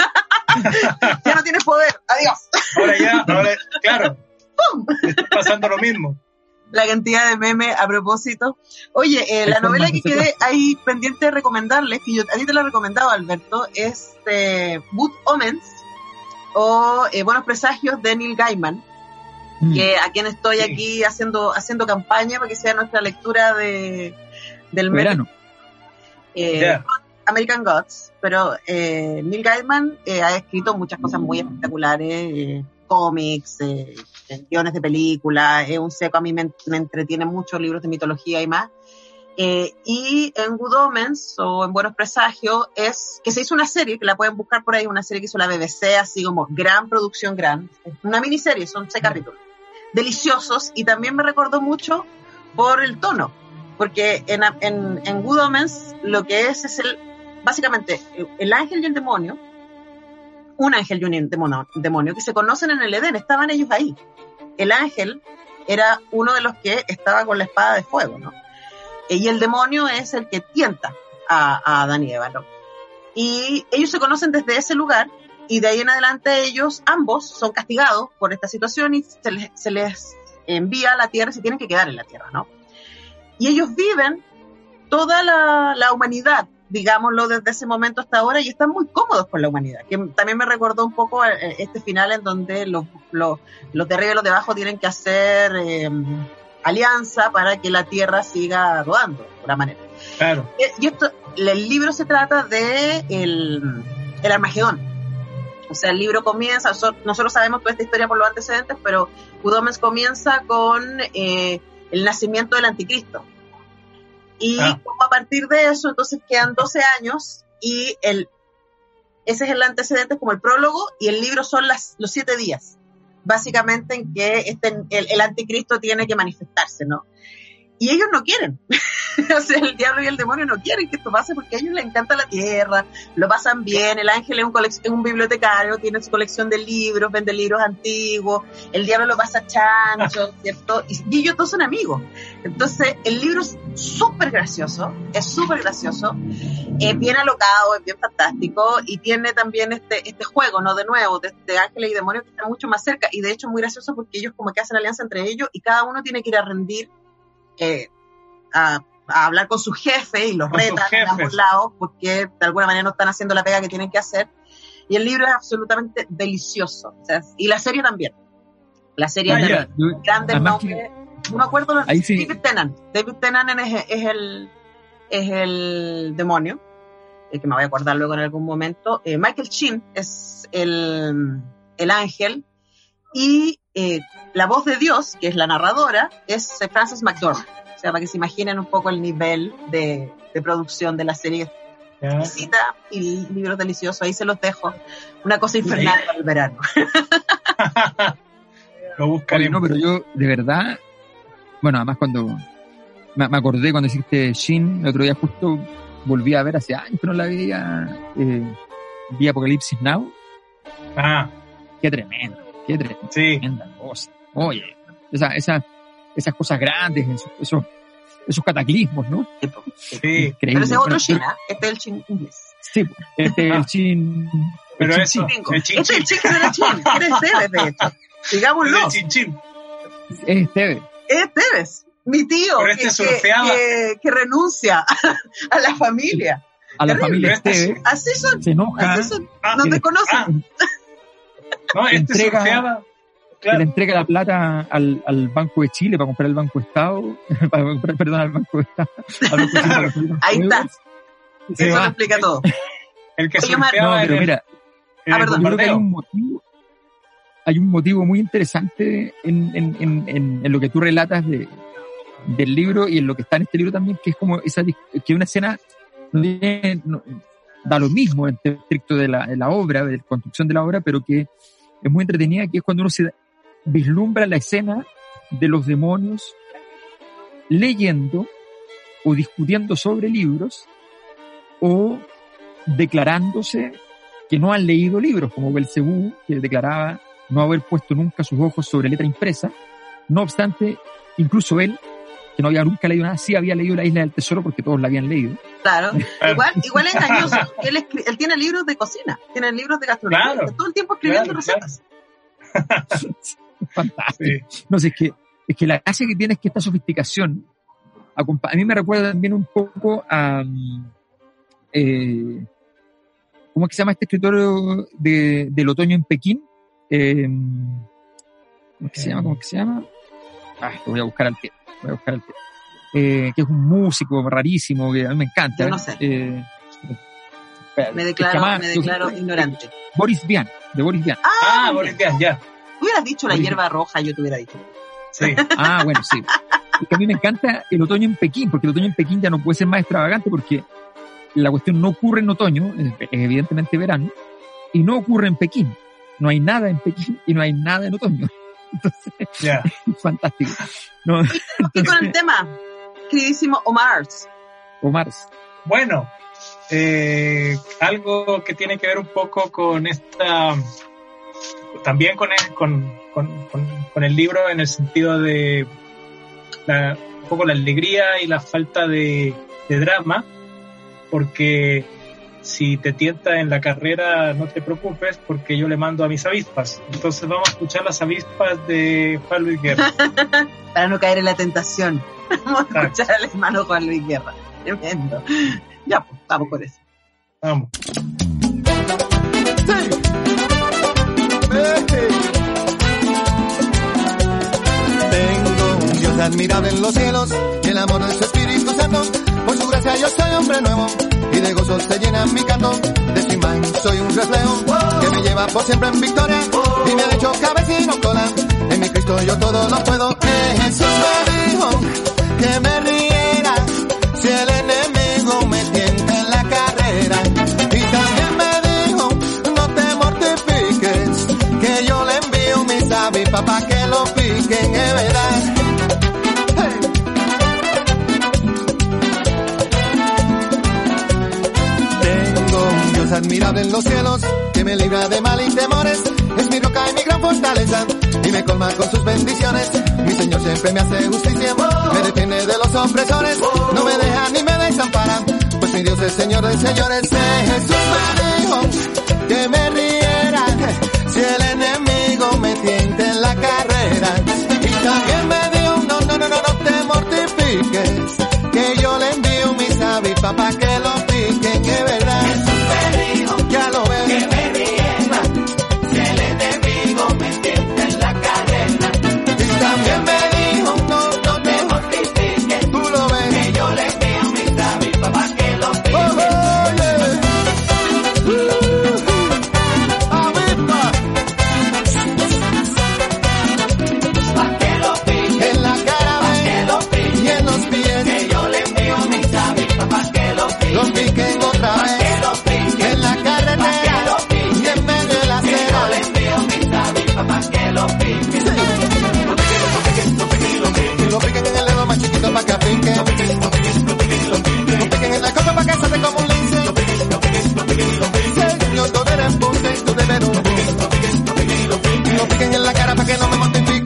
C: Ya no tienes poder, adiós.
E: Ahora ya, ahora, claro, está pasando lo mismo.
C: La cantidad de memes a propósito. Oye, eh, la novela que quedé ahí pendiente de recomendarles, que yo a ti te la he recomendado, Alberto, es eh, Good Omens, o eh, Buenos Presagios, de Neil Gaiman, mm. que a quien estoy sí. aquí haciendo haciendo campaña para que sea nuestra lectura de del
D: verano.
C: Eh, yeah. American Gods, pero eh, Neil Gaiman eh, ha escrito muchas cosas muy espectaculares, eh, cómics, eh, guiones de películas, es un seco, a mí me, me entretiene mucho, libros de mitología y más. Eh, y en Good Omens, o en Buenos Presagios, es que se hizo una serie, que la pueden buscar por ahí, una serie que hizo la B B C, así como gran producción, gran, una miniserie, son seis capítulos, deliciosos, y también me recordó mucho por el tono, porque en, en, en Good Omens lo que es es el, básicamente, el ángel y el demonio, un ángel y un demonio, demonio que se conocen en el Edén, estaban ellos ahí. El ángel era uno de los que estaba con la espada de fuego, ¿no? Y el demonio es el que tienta a, a Adán y Eva, ¿no? y ellos se conocen desde ese lugar, y de ahí en adelante ellos, ambos, son castigados por esta situación y se les, se les envía a la Tierra y se tienen que quedar en la Tierra, ¿no? Y ellos viven toda la, la humanidad, digámoslo, desde ese momento hasta ahora, y están muy cómodos con la humanidad, que también me recordó un poco este final en donde los, los, los de arriba y los de abajo tienen que hacer eh, alianza para que la Tierra siga rodando, de alguna manera.
E: Claro.
C: Y esto, el libro se trata de el, el Armagedón. O sea, el libro comienza, nosotros sabemos toda esta historia por los antecedentes, pero Good Omens comienza con eh, el nacimiento del anticristo. Y ah. como a partir de eso, entonces quedan doce años y el, ese es el antecedente, como el prólogo, y el libro son las, los siete días, básicamente en que este, el, el anticristo tiene que manifestarse, ¿no? Y ellos no quieren. O sea, el diablo y el demonio no quieren que esto pase porque a ellos les encanta la tierra, lo pasan bien, el ángel es un, colec- es un bibliotecario, tiene su colección de libros, vende libros antiguos, el diablo lo pasa chancho, ¿cierto? Y, y ellos todos son amigos. Entonces, el libro es súper gracioso, es súper gracioso, es bien alocado, es bien fantástico, y tiene también este, este juego, ¿no? De nuevo, de, de ángeles y demonios que están mucho más cerca, y de hecho es muy gracioso porque ellos como que hacen alianza entre ellos y cada uno tiene que ir a rendir eh, a a hablar con su jefe y los retan en ambos lados porque de alguna manera no están haciendo la pega que tienen que hacer, y el libro es absolutamente delicioso, o sea, y la serie también la serie ah, es yeah. grande el nombre que... no me acuerdo los...
D: sí.
C: David Tennant David Tennant es, es el es el demonio, el que me voy a acordar luego en algún momento. eh, Michael Sheen es el, el ángel, y eh, la voz de Dios, que es la narradora, es Frances McDormand. O sea, para que se imaginen un poco el nivel de, de producción de la serie. Yeah. Visita y libros deliciosos, ahí se los dejo. Una cosa infernal para el verano.
E: Lo buscaré.
D: No, pero yo, de verdad, bueno, además cuando me, me acordé cuando hiciste Shin, el otro día justo volví a ver, hace años que no la veía, eh, vi Apocalipsis Now.
E: Ah.
D: Qué tremendo, qué tremendo,
E: sí.
D: Tremenda cosa. Oye, esa, esa esas cosas grandes, esos, esos, esos cataclismos, ¿no?
C: Sí. Increíble. Pero ese es otro Shin, ¿eh? Este es el Shin inglés.
D: Sí, este es el Shin...
E: Pero
D: el
E: eso,
C: chin el chin Este es el Shin que no era Shin, era Esteves, de hecho. Digámoslo.
E: Es el Chin Chin.
D: Es Esteves.
C: Es Esteves, mi tío, que,
E: este
C: que, que, que renuncia a la familia.
D: A la Terrible. Familia Esteves.
C: Así son.
D: Se enoja.
C: Así son. Ah, no te conocen. Ah.
E: No, este
D: entrega,
E: surfeaba...
D: Claro. Le entrega la plata al, al Banco de Chile para comprar el Banco Estado, para comprar, perdón, al Banco de Estado. Al Banco de Chile para comprar
C: ahí está.
D: Se
C: Eso
D: va.
C: lo explica todo.
E: El que
C: Oye,
E: surfeaba
D: no, pero
E: el,
D: mira,
C: ah, perdón,
D: yo creo que hay un motivo, hay un motivo muy interesante en, en, en, en, en lo que tú relatas de, del libro y en lo que está en este libro también, que es como esa, que una escena no tiene, no, da lo mismo en el estricto de la, de la obra, de la construcción de la obra, pero que es muy entretenida, que es cuando uno se vislumbra la escena de los demonios leyendo o discutiendo sobre libros o declarándose que no han leído libros, como Belcebú, que declaraba no haber puesto nunca sus ojos sobre letra impresa. No obstante, incluso él, que no había nunca leído nada, sí había leído La Isla del Tesoro porque todos la habían leído.
C: Claro, igual, igual es engañoso. Él, escri- él tiene libros de cocina, tiene libros de gastronomía,
E: claro,
C: todo el tiempo escribiendo
E: claro,
C: recetas.
E: Claro.
D: Fantástico. Sí. No sé, es que, es que la gracia que tiene es que esta sofisticación a, a mí me recuerda también un poco a eh, ¿cómo es que se llama este escritor de, del otoño en Pekín? Eh, ¿cómo es que se llama? ¿Cómo es que se llama? Ah, lo voy a buscar al tiempo, voy a buscar al tiempo. Eh, que es un músico rarísimo que a mí me encanta.
C: Yo no sé.
D: Eh,
C: me declaro, llama, me declaro yo, ignorante.
D: Boris Vian, de Boris Vian.
C: Ah,
E: ah Boris Vian, ya.
C: Hubieras dicho la hierba roja, yo te hubiera dicho.
E: Sí.
D: Ah, bueno, sí. Es que a mí me encanta el otoño en Pekín, porque el otoño en Pekín ya no puede ser más extravagante, porque la cuestión no ocurre en otoño, es evidentemente verano, y no ocurre en Pekín. No hay nada en Pekín y no hay nada en otoño. Entonces,
E: yeah.
D: Es fantástico. No,
C: entonces, y con el tema, queridísimo Omar.
D: Omar.
E: Bueno, eh, algo que tiene que ver un poco con esta... También con el, con, con, con, con el libro en el sentido de la, un poco la alegría y la falta de, de drama, porque si te tienta en la carrera, no te preocupes porque yo le mando a mis avispas. Entonces vamos a escuchar las avispas de Juan Luis Guerra.
C: Para no caer en la tentación. Vamos a escuchar al hermano Juan Luis Guerra. Tremendo. Ya, pues, vamos por eso.
E: Vamos.
G: Tengo un Dios admirable en los cielos y el amor de su Espíritu Santo. Por su gracia yo soy hombre nuevo y de gozo se llena mi canto. De su imagen soy un reflejo que me lleva por siempre en victoria y me ha hecho cabeza y no cola. En mi Cristo yo todo lo puedo. Que Jesús me dijo que me riera si el enemigo me tienta en la carrera. Y también me dijo no te mortifiques, que yo le envío mis avispas para que lo piquen, es verdad. Admirable en los cielos, que me libra de mal y temores, es mi roca y mi gran fortaleza, y me colma con sus bendiciones. Mi Señor siempre me hace justicia, me defiende de los opresores, no me deja ni me desampara, pues mi Dios es Señor de señores. Jesús me dijo que me riera si el enemigo me tienta en la carrera, y también me dijo no, no, no, no, no te mortifiques, que yo le envío mis avispas para que lo piquen, es verdad. Ya lo ves. Que me riera si el enemigo me tienta en la carrera. Y también me dijo, no, no te mortifiques. Tú lo ves. Que yo le envío mis avispas para que lo piquen. Oh, oh, yeah. uh, avispa. Pa' que lo piquen. En la cara, pa' que lo piquen. Y en los pies. Que yo le envío mis avispas pa' que lo piquen. Lo piquen otra vez. En la carretera y en medio de la acera. Le envío mis avispas pa' que lo piquen. Lo piquen, lo piquen, lo piquen. Lo piquen en el dedo más chiquito pa' que piquen. Lo piquen, lo piquen, lo piquen, lo piquen. Lo piquen en la copa pa' que salte como un lince. Lo piquen, lo piquen, lo piquen, lo piquen. Señor, tú eres punte, tú debes no. Lo piquen, lo piquen, lo piquen, lo piquen. Lo piquen en la cara pa' que no me mortifiquen.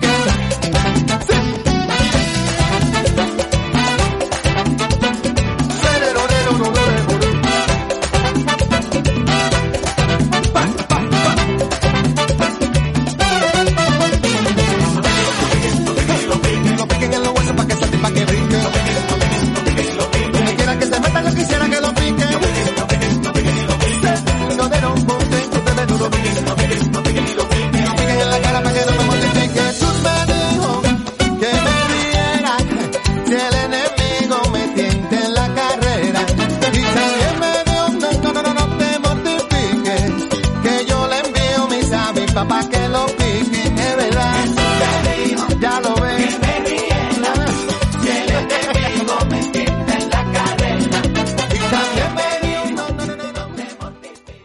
G: Pa' que lo piquen, es verdad. Ya lo ves. Que me riera si el enemigo me tienta en la carrera. Y también me dio no, no, no, no, no me mortifique.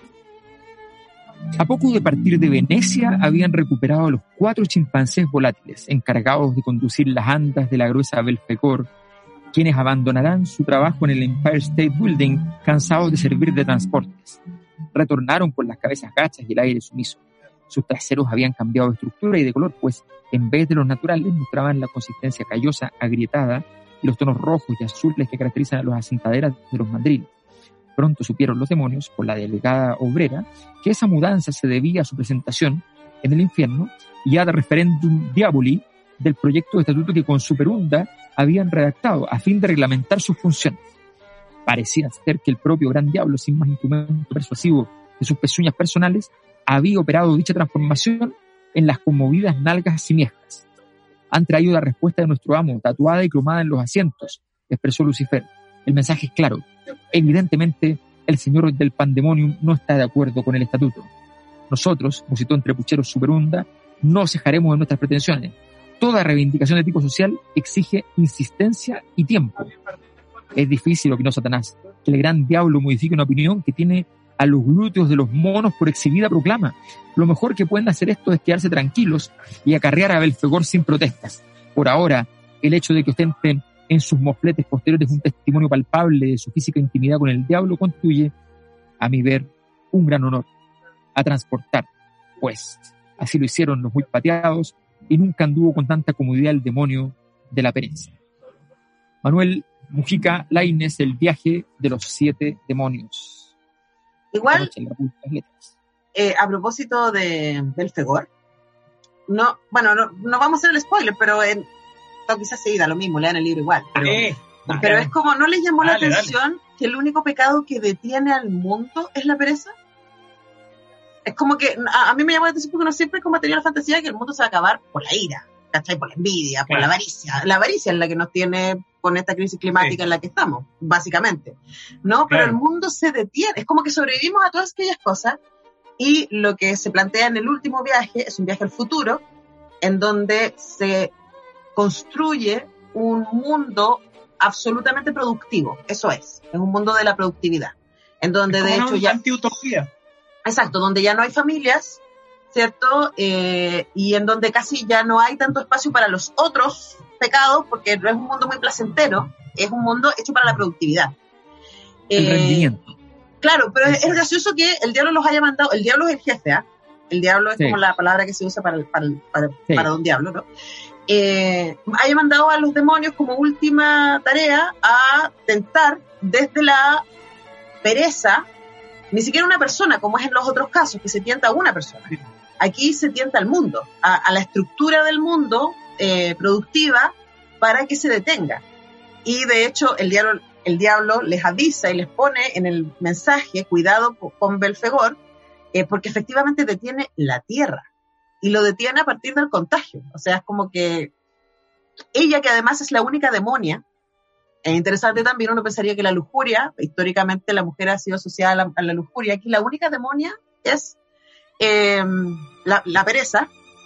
D: A poco de partir de Venecia habían recuperado los cuatro chimpancés volátiles encargados de conducir las andas de la gruesa Belfegor, quienes abandonarán su trabajo en el Empire State Building cansados de servir de transportes. Retornaron con las cabezas gachas y el aire sumiso. Sus traseros habían cambiado de estructura y de color, pues en vez de los naturales mostraban la consistencia callosa, agrietada y los tonos rojos y azules que caracterizan a las asentaderas de los mandriles. Pronto supieron los demonios, por la delegada obrera, que esa mudanza se debía a su presentación en el infierno y ad referendum diaboli del proyecto de estatuto que con Superunda habían redactado a fin de reglamentar sus funciones. Parecía ser que el propio gran diablo, sin más instrumento persuasivo de sus pezuñas personales, había operado dicha transformación en las conmovidas nalgas simiescas. Han traído la respuesta de nuestro amo, tatuada y cromada en los asientos, expresó Lucifer. El mensaje es claro. Evidentemente, el señor del pandemonium no está de acuerdo con el estatuto. Nosotros, musitó entre pucheros Superunda, no cejaremos de nuestras pretensiones. Toda reivindicación de tipo social exige insistencia y tiempo. Es difícil, opinó Satanás, que el gran diablo modifique una opinión que tiene a los glúteos de los monos por exhibida proclama. Lo mejor que pueden hacer esto es quedarse tranquilos y acarrear a Belfegor sin protestas. Por ahora, el hecho de que ostenten en sus mofletes posteriores un testimonio palpable de su física intimidad con el diablo constituye, a mi ver, un gran honor a transportar, pues así lo hicieron los muy pateados y nunca anduvo con tanta comodidad el demonio de la perencia. Manuel Mujica Lainez, El viaje de los siete demonios.
C: Igual, eh, a propósito de Belfegor, no, bueno, no, no vamos a hacer el spoiler, pero en, no, quizás se da lo mismo, lean el libro igual. Pero,
E: eh,
C: pero es como, ¿no les llamó
E: dale,
C: la atención dale. que el único pecado que detiene al mundo es la pereza? Es como que, a, a mí me llamó la atención porque uno siempre como tenía la fantasía de que el mundo se va a acabar por la ira, ¿cachai? Por la envidia, por claro. la avaricia. La avaricia es la que nos tiene con esta crisis climática sí. en la que estamos, básicamente. ¿No? Pero claro. el mundo se detiene. Es como que sobrevivimos a todas aquellas cosas y lo que se plantea en el último viaje es un viaje al futuro en donde se construye un mundo absolutamente productivo. Eso es. Es un mundo de la productividad. En donde
E: es
C: de
E: como
C: hecho
E: una
C: ya...
E: antiutopía.
C: Exacto, donde ya no hay familias, ¿cierto? Eh, y en donde casi ya no hay tanto espacio para los otros pecados, porque no es un mundo muy placentero, es un mundo hecho para la productividad.
D: El
C: eh,
D: rendimiento.
C: Claro, pero es, es gracioso que el diablo los haya mandado, el diablo es el jefe, ¿ah? ¿eh? El diablo es sí. como la palabra que se usa para, para, para, sí. para un diablo, ¿no? Eh, haya mandado a los demonios como última tarea a tentar desde la pereza, ni siquiera una persona, como es en los otros casos, que se tienta a una persona. Aquí se tienta al mundo, a, a la estructura del mundo eh, productiva para que se detenga. Y de hecho, el diablo, el diablo les avisa y les pone en el mensaje, cuidado con Belfegor, eh, porque efectivamente detiene la tierra. Y lo detiene a partir del contagio. O sea, es como que ella, que además es la única demonia. Es interesante también, uno pensaría que la lujuria, históricamente la mujer ha sido asociada a la, a la lujuria, aquí la única demonia es eh, la, la pereza,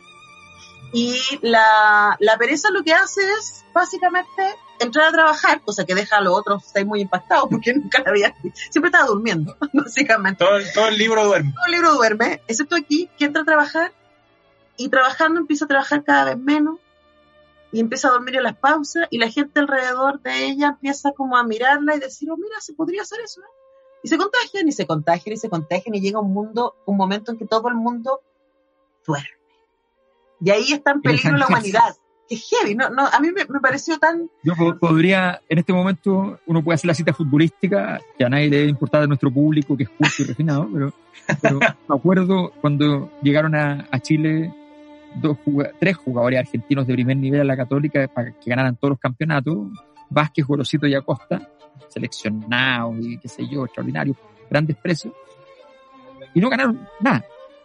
C: y la, la pereza lo que hace es básicamente entrar a trabajar, cosa que deja a los otros estar muy impactados, porque nunca la había, siempre estaba durmiendo, básicamente.
E: Todo, todo el libro duerme.
C: Todo el libro duerme, excepto aquí, que entra a trabajar, y trabajando empieza a trabajar cada vez menos, y empieza a dormir en las pausas, y la gente alrededor de ella empieza como a mirarla y decir, oh, mira, se podría hacer eso, ¿eh? Y se contagian, y se contagian, y se contagian, y llega un mundo, un momento en que todo el mundo duerme. Y ahí está en peligro la humanidad. Que heavy, no, no, a mí me, me pareció tan...
D: Yo podría, en este momento, uno puede hacer la cita futbolística, que a nadie le debe importar de nuestro público, que es justo y refinado, pero, pero me acuerdo cuando llegaron a, a Chile dos jug- tres jugadores argentinos de primer nivel a la Católica para que ganaran todos los campeonatos, Vázquez, Gorosito y Acosta, seleccionados y qué sé yo, extraordinarios, grandes precios, y no ganaron nada.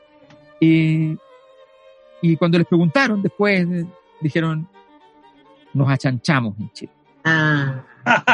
D: Eh, y cuando les preguntaron después, eh, dijeron, nos achanchamos en Chile.
C: Ah.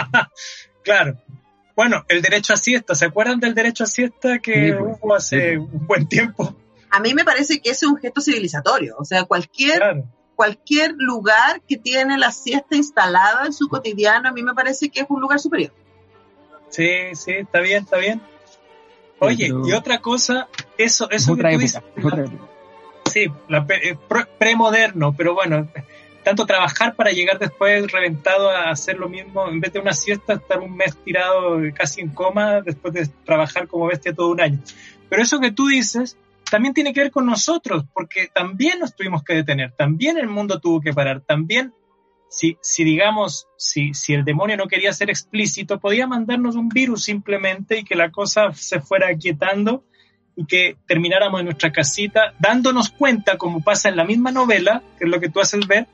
E: Claro. Bueno, el derecho a siesta, ¿se acuerdan del derecho a siesta que sí, pues, hubo hace sí. un buen tiempo?
C: A mí me parece que ese es un gesto civilizatorio, o sea, cualquier, claro. cualquier lugar que tiene la siesta instalada en su cotidiano, a mí me parece que es un lugar superior.
E: Sí, sí, está bien, está bien. Oye, pero... y otra cosa, eso, eso
D: otra
E: que tú
D: época,
E: dices,
D: otra época.
E: Sí, la pre, premoderno, pero bueno, tanto trabajar para llegar después reventado a hacer lo mismo, en vez de una siesta, estar un mes tirado casi en coma después de trabajar como bestia todo un año. Pero eso que tú dices también tiene que ver con nosotros, porque también nos tuvimos que detener, también el mundo tuvo que parar, también, si, si digamos, si, si el demonio no quería ser explícito, podía mandarnos un virus simplemente y que la cosa se fuera aquietando y que termináramos en nuestra casita, dándonos cuenta, como pasa en la misma novela, que es lo que tú haces ver,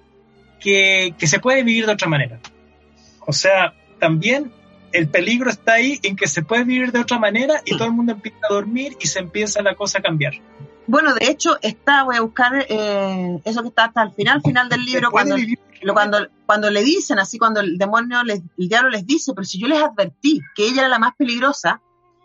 E: que, que se puede vivir de otra manera. O sea, también el peligro está ahí en que se puede vivir de otra manera y todo el mundo empieza a dormir y se empieza la cosa a cambiar.
C: Bueno, de hecho, está, voy a buscar eh, eso que está hasta el final, final del libro, cuando, lo, cuando, cuando le dicen, así cuando el demonio, les, el diablo les dice, pero si yo les advertí que ella era la más peligrosa,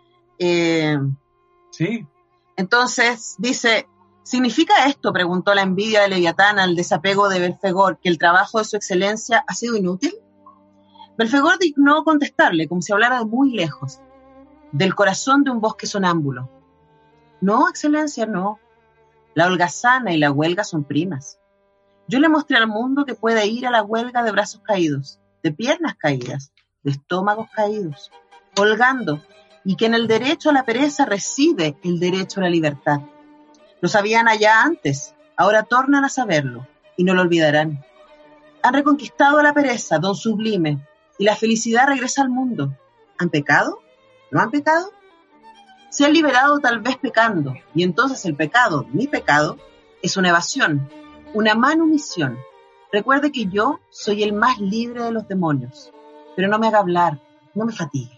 C: eh,
E: sí.
C: Entonces dice, ¿significa esto, preguntó la envidia de Leviatán al desapego de Belfegor, que el trabajo de su excelencia ha sido inútil? Belfegor dignó contestarle, como si hablara de muy lejos, del corazón de un bosque sonámbulo. No, excelencia, no. La holgazana y la huelga son primas. Yo le mostré al mundo que puede ir a la huelga de brazos caídos, de piernas caídas, de estómagos caídos, holgando, y que en el derecho a la pereza reside el derecho a la libertad. Lo sabían allá antes, ahora tornan a saberlo, y no lo olvidarán. Han reconquistado a la pereza, don sublime, y la felicidad regresa al mundo. ¿Han pecado? ¿No han pecado? se han liberado tal vez pecando, y entonces el pecado, mi pecado, es una evasión, una manumisión. Recuerde que yo soy el más libre de los demonios, pero no me haga hablar, no me fatigue.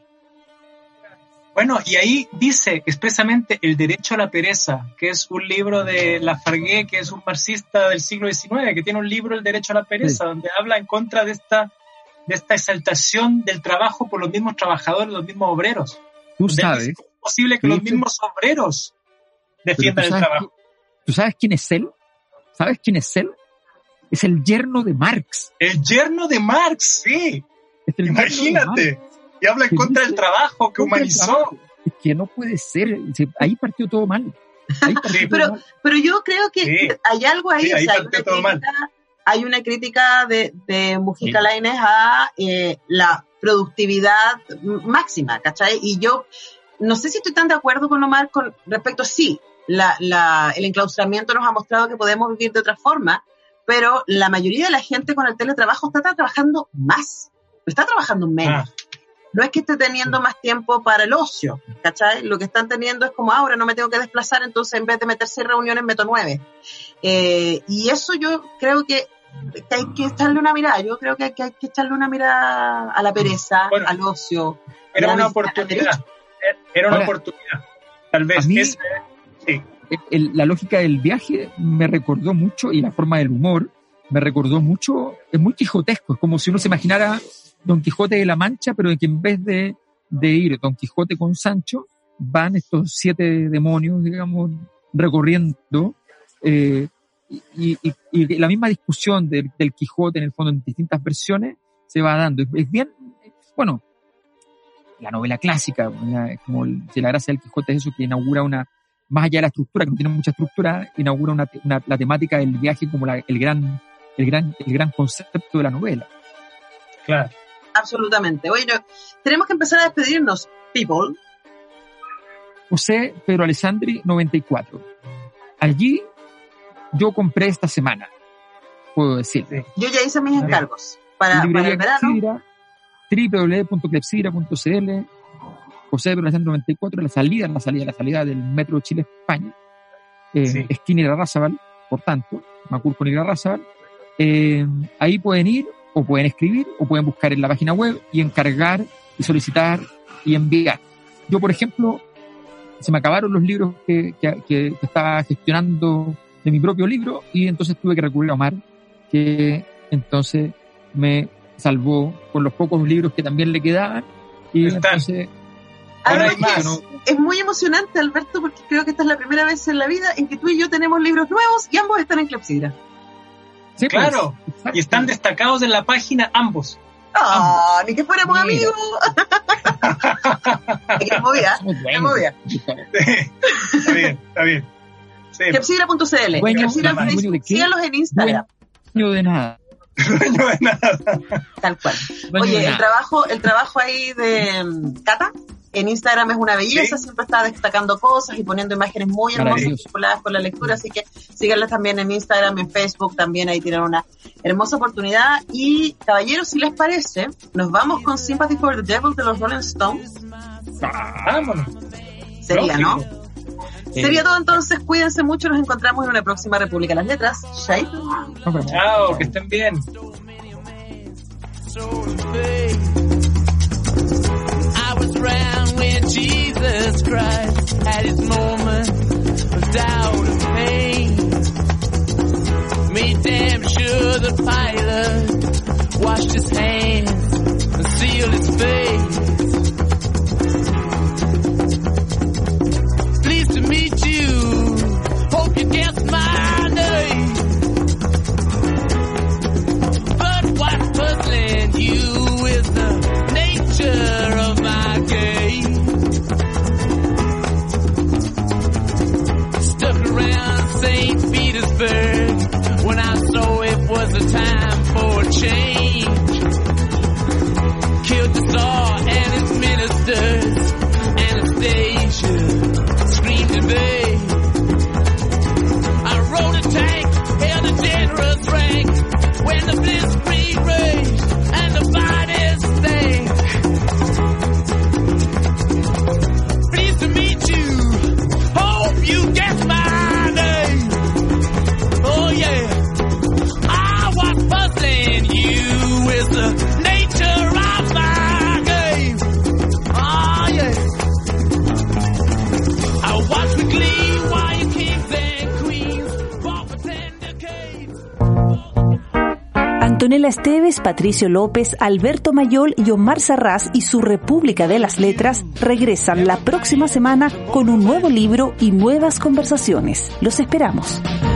E: Bueno, y ahí dice expresamente El derecho a la pereza, que es un libro de Lafargue, que es un marxista del siglo diecinueve, que tiene un libro, El derecho a la pereza, sí, donde habla en contra de esta, de esta exaltación del trabajo por los mismos trabajadores, los mismos obreros.
D: Tú sabes.
E: Es posible que los mismos obreros defiendan el trabajo.
D: ¿Tú sabes quién es él? ¿Sabes quién es él? Es el yerno de Marx.
E: El yerno de Marx, sí.
D: Es el
E: Imagínate. Y habla en contra del trabajo que humanizó.
D: Es que no puede ser. Ahí partió todo mal. Ahí partió
E: sí,
D: todo
C: pero,
D: mal.
C: pero yo creo que sí, hay algo ahí.
E: Sí, ahí
C: o sea,
E: partió
C: hay,
E: todo
C: una crítica,
E: mal.
C: hay una crítica de, de Mujica sí. Lainez a eh, la productividad máxima, ¿cachai? Y yo no sé si estoy tan de acuerdo con Omar con respecto a sí, la, la, el enclaustramiento nos ha mostrado que podemos vivir de otra forma, pero la mayoría de la gente con el teletrabajo está, está trabajando más, está trabajando menos. Ah. No es que esté teniendo más tiempo para el ocio, ¿cachai? Lo que están teniendo es como, ahora no me tengo que desplazar, entonces en vez de meter seis reuniones meto nueve. Eh, y eso yo creo que, que hay que echarle una mirada, yo creo que hay que, hay que echarle una mirada a la pereza, bueno, al ocio.
E: Era una oportunidad, era una ahora, oportunidad. Tal vez
D: mí,
E: ese, sí.
D: el, la lógica del viaje me recordó mucho, y la forma del humor me recordó mucho, es muy quijotesco, es como si uno se imaginara Don Quijote de la Mancha, pero de que en vez de, de ir Don Quijote con Sancho, van estos siete demonios, digamos, recorriendo, eh, y, y, y la misma discusión del, del Quijote, en el fondo, en distintas versiones, se va dando. Es bien, bueno, la novela clásica, la, como el, la gracia del Quijote es eso, que inaugura una, más allá de la estructura, que no tiene mucha estructura, inaugura una, una, la temática del viaje como la, el gran, el gran, el gran concepto de la novela.
E: Claro.
C: Absolutamente. Oye, no, tenemos que empezar a despedirnos, people.
D: José Pedro Alessandri, noventa y cuatro. Allí yo compré esta semana, puedo decir.
C: Sí. Yo ya hice mis encargos para, para el verano.
D: doble u doble u doble u punto clepsidra punto c l. José Pedro Alessandri, noventa y cuatro, la salida, la salida, la salida del Metro Chile España. Eh, sí. Esquina Irarrázaval, por tanto, Macul con Irarrázaval. Eh, ahí pueden ir, o pueden escribir, o pueden buscar en la página web y encargar y solicitar y enviar. Yo, por ejemplo, se me acabaron los libros que, que, que estaba gestionando de mi propio libro, y entonces tuve que recurrir a Omar, que entonces me salvó con los pocos libros que también le quedaban. Y
E: Están.
D: entonces...
C: Ahora hay más. No... Es muy emocionante, Alberto, porque creo que esta es la primera vez en la vida en que tú y yo tenemos libros nuevos y ambos están en Clepsidra.
E: Sí, claro, pues, y están destacados en la página ambos.
C: ¡Ah! Oh, ¡ni que fuéramos amigos! Es movida, es movida.
E: Sí, está bien, está bien. Sí.
C: Clepsidra punto c l. Síganlos en Instagram.
D: Dueño de nada.
E: Dueño de nada.
C: Tal cual. Oye, el trabajo, el trabajo ahí de um, Cata en Instagram es una belleza, ¿sí? Siempre está destacando cosas y poniendo imágenes muy hermosas vinculadas con la lectura, así que síganlas también en Instagram, en Facebook, también ahí tienen una hermosa oportunidad. Y caballeros, si les parece, nos vamos con Sympathy for the Devil de los Rolling Stones.
E: Vámonos.
C: Sería, ¿no? Eh. Sería todo entonces, cuídense mucho, nos encontramos en una próxima República de las Letras. Chaito.
E: Chao, que estén bien.
F: I was around when Jesus Christ had his moment of doubt and pain. Made damn sure the pilot washed his hands and sealed his face. Pleased to meet you, hope you guessed my name. But what's puzzling you is the nature of my game. Stuck around Saint Petersburg when I saw it was a time for a change. Killed the Tsar and his ministers, Anastasia screamed in vain. I rode a tank, held a generous rank when the blitzkrieg raged and the bodies stank. Pleased to meet you.
A: Antonella Esteves, Patricio López, Alberto Mayol y Omar Sarraz y su República de las Letras regresan la próxima semana con un nuevo libro y nuevas conversaciones. Los esperamos.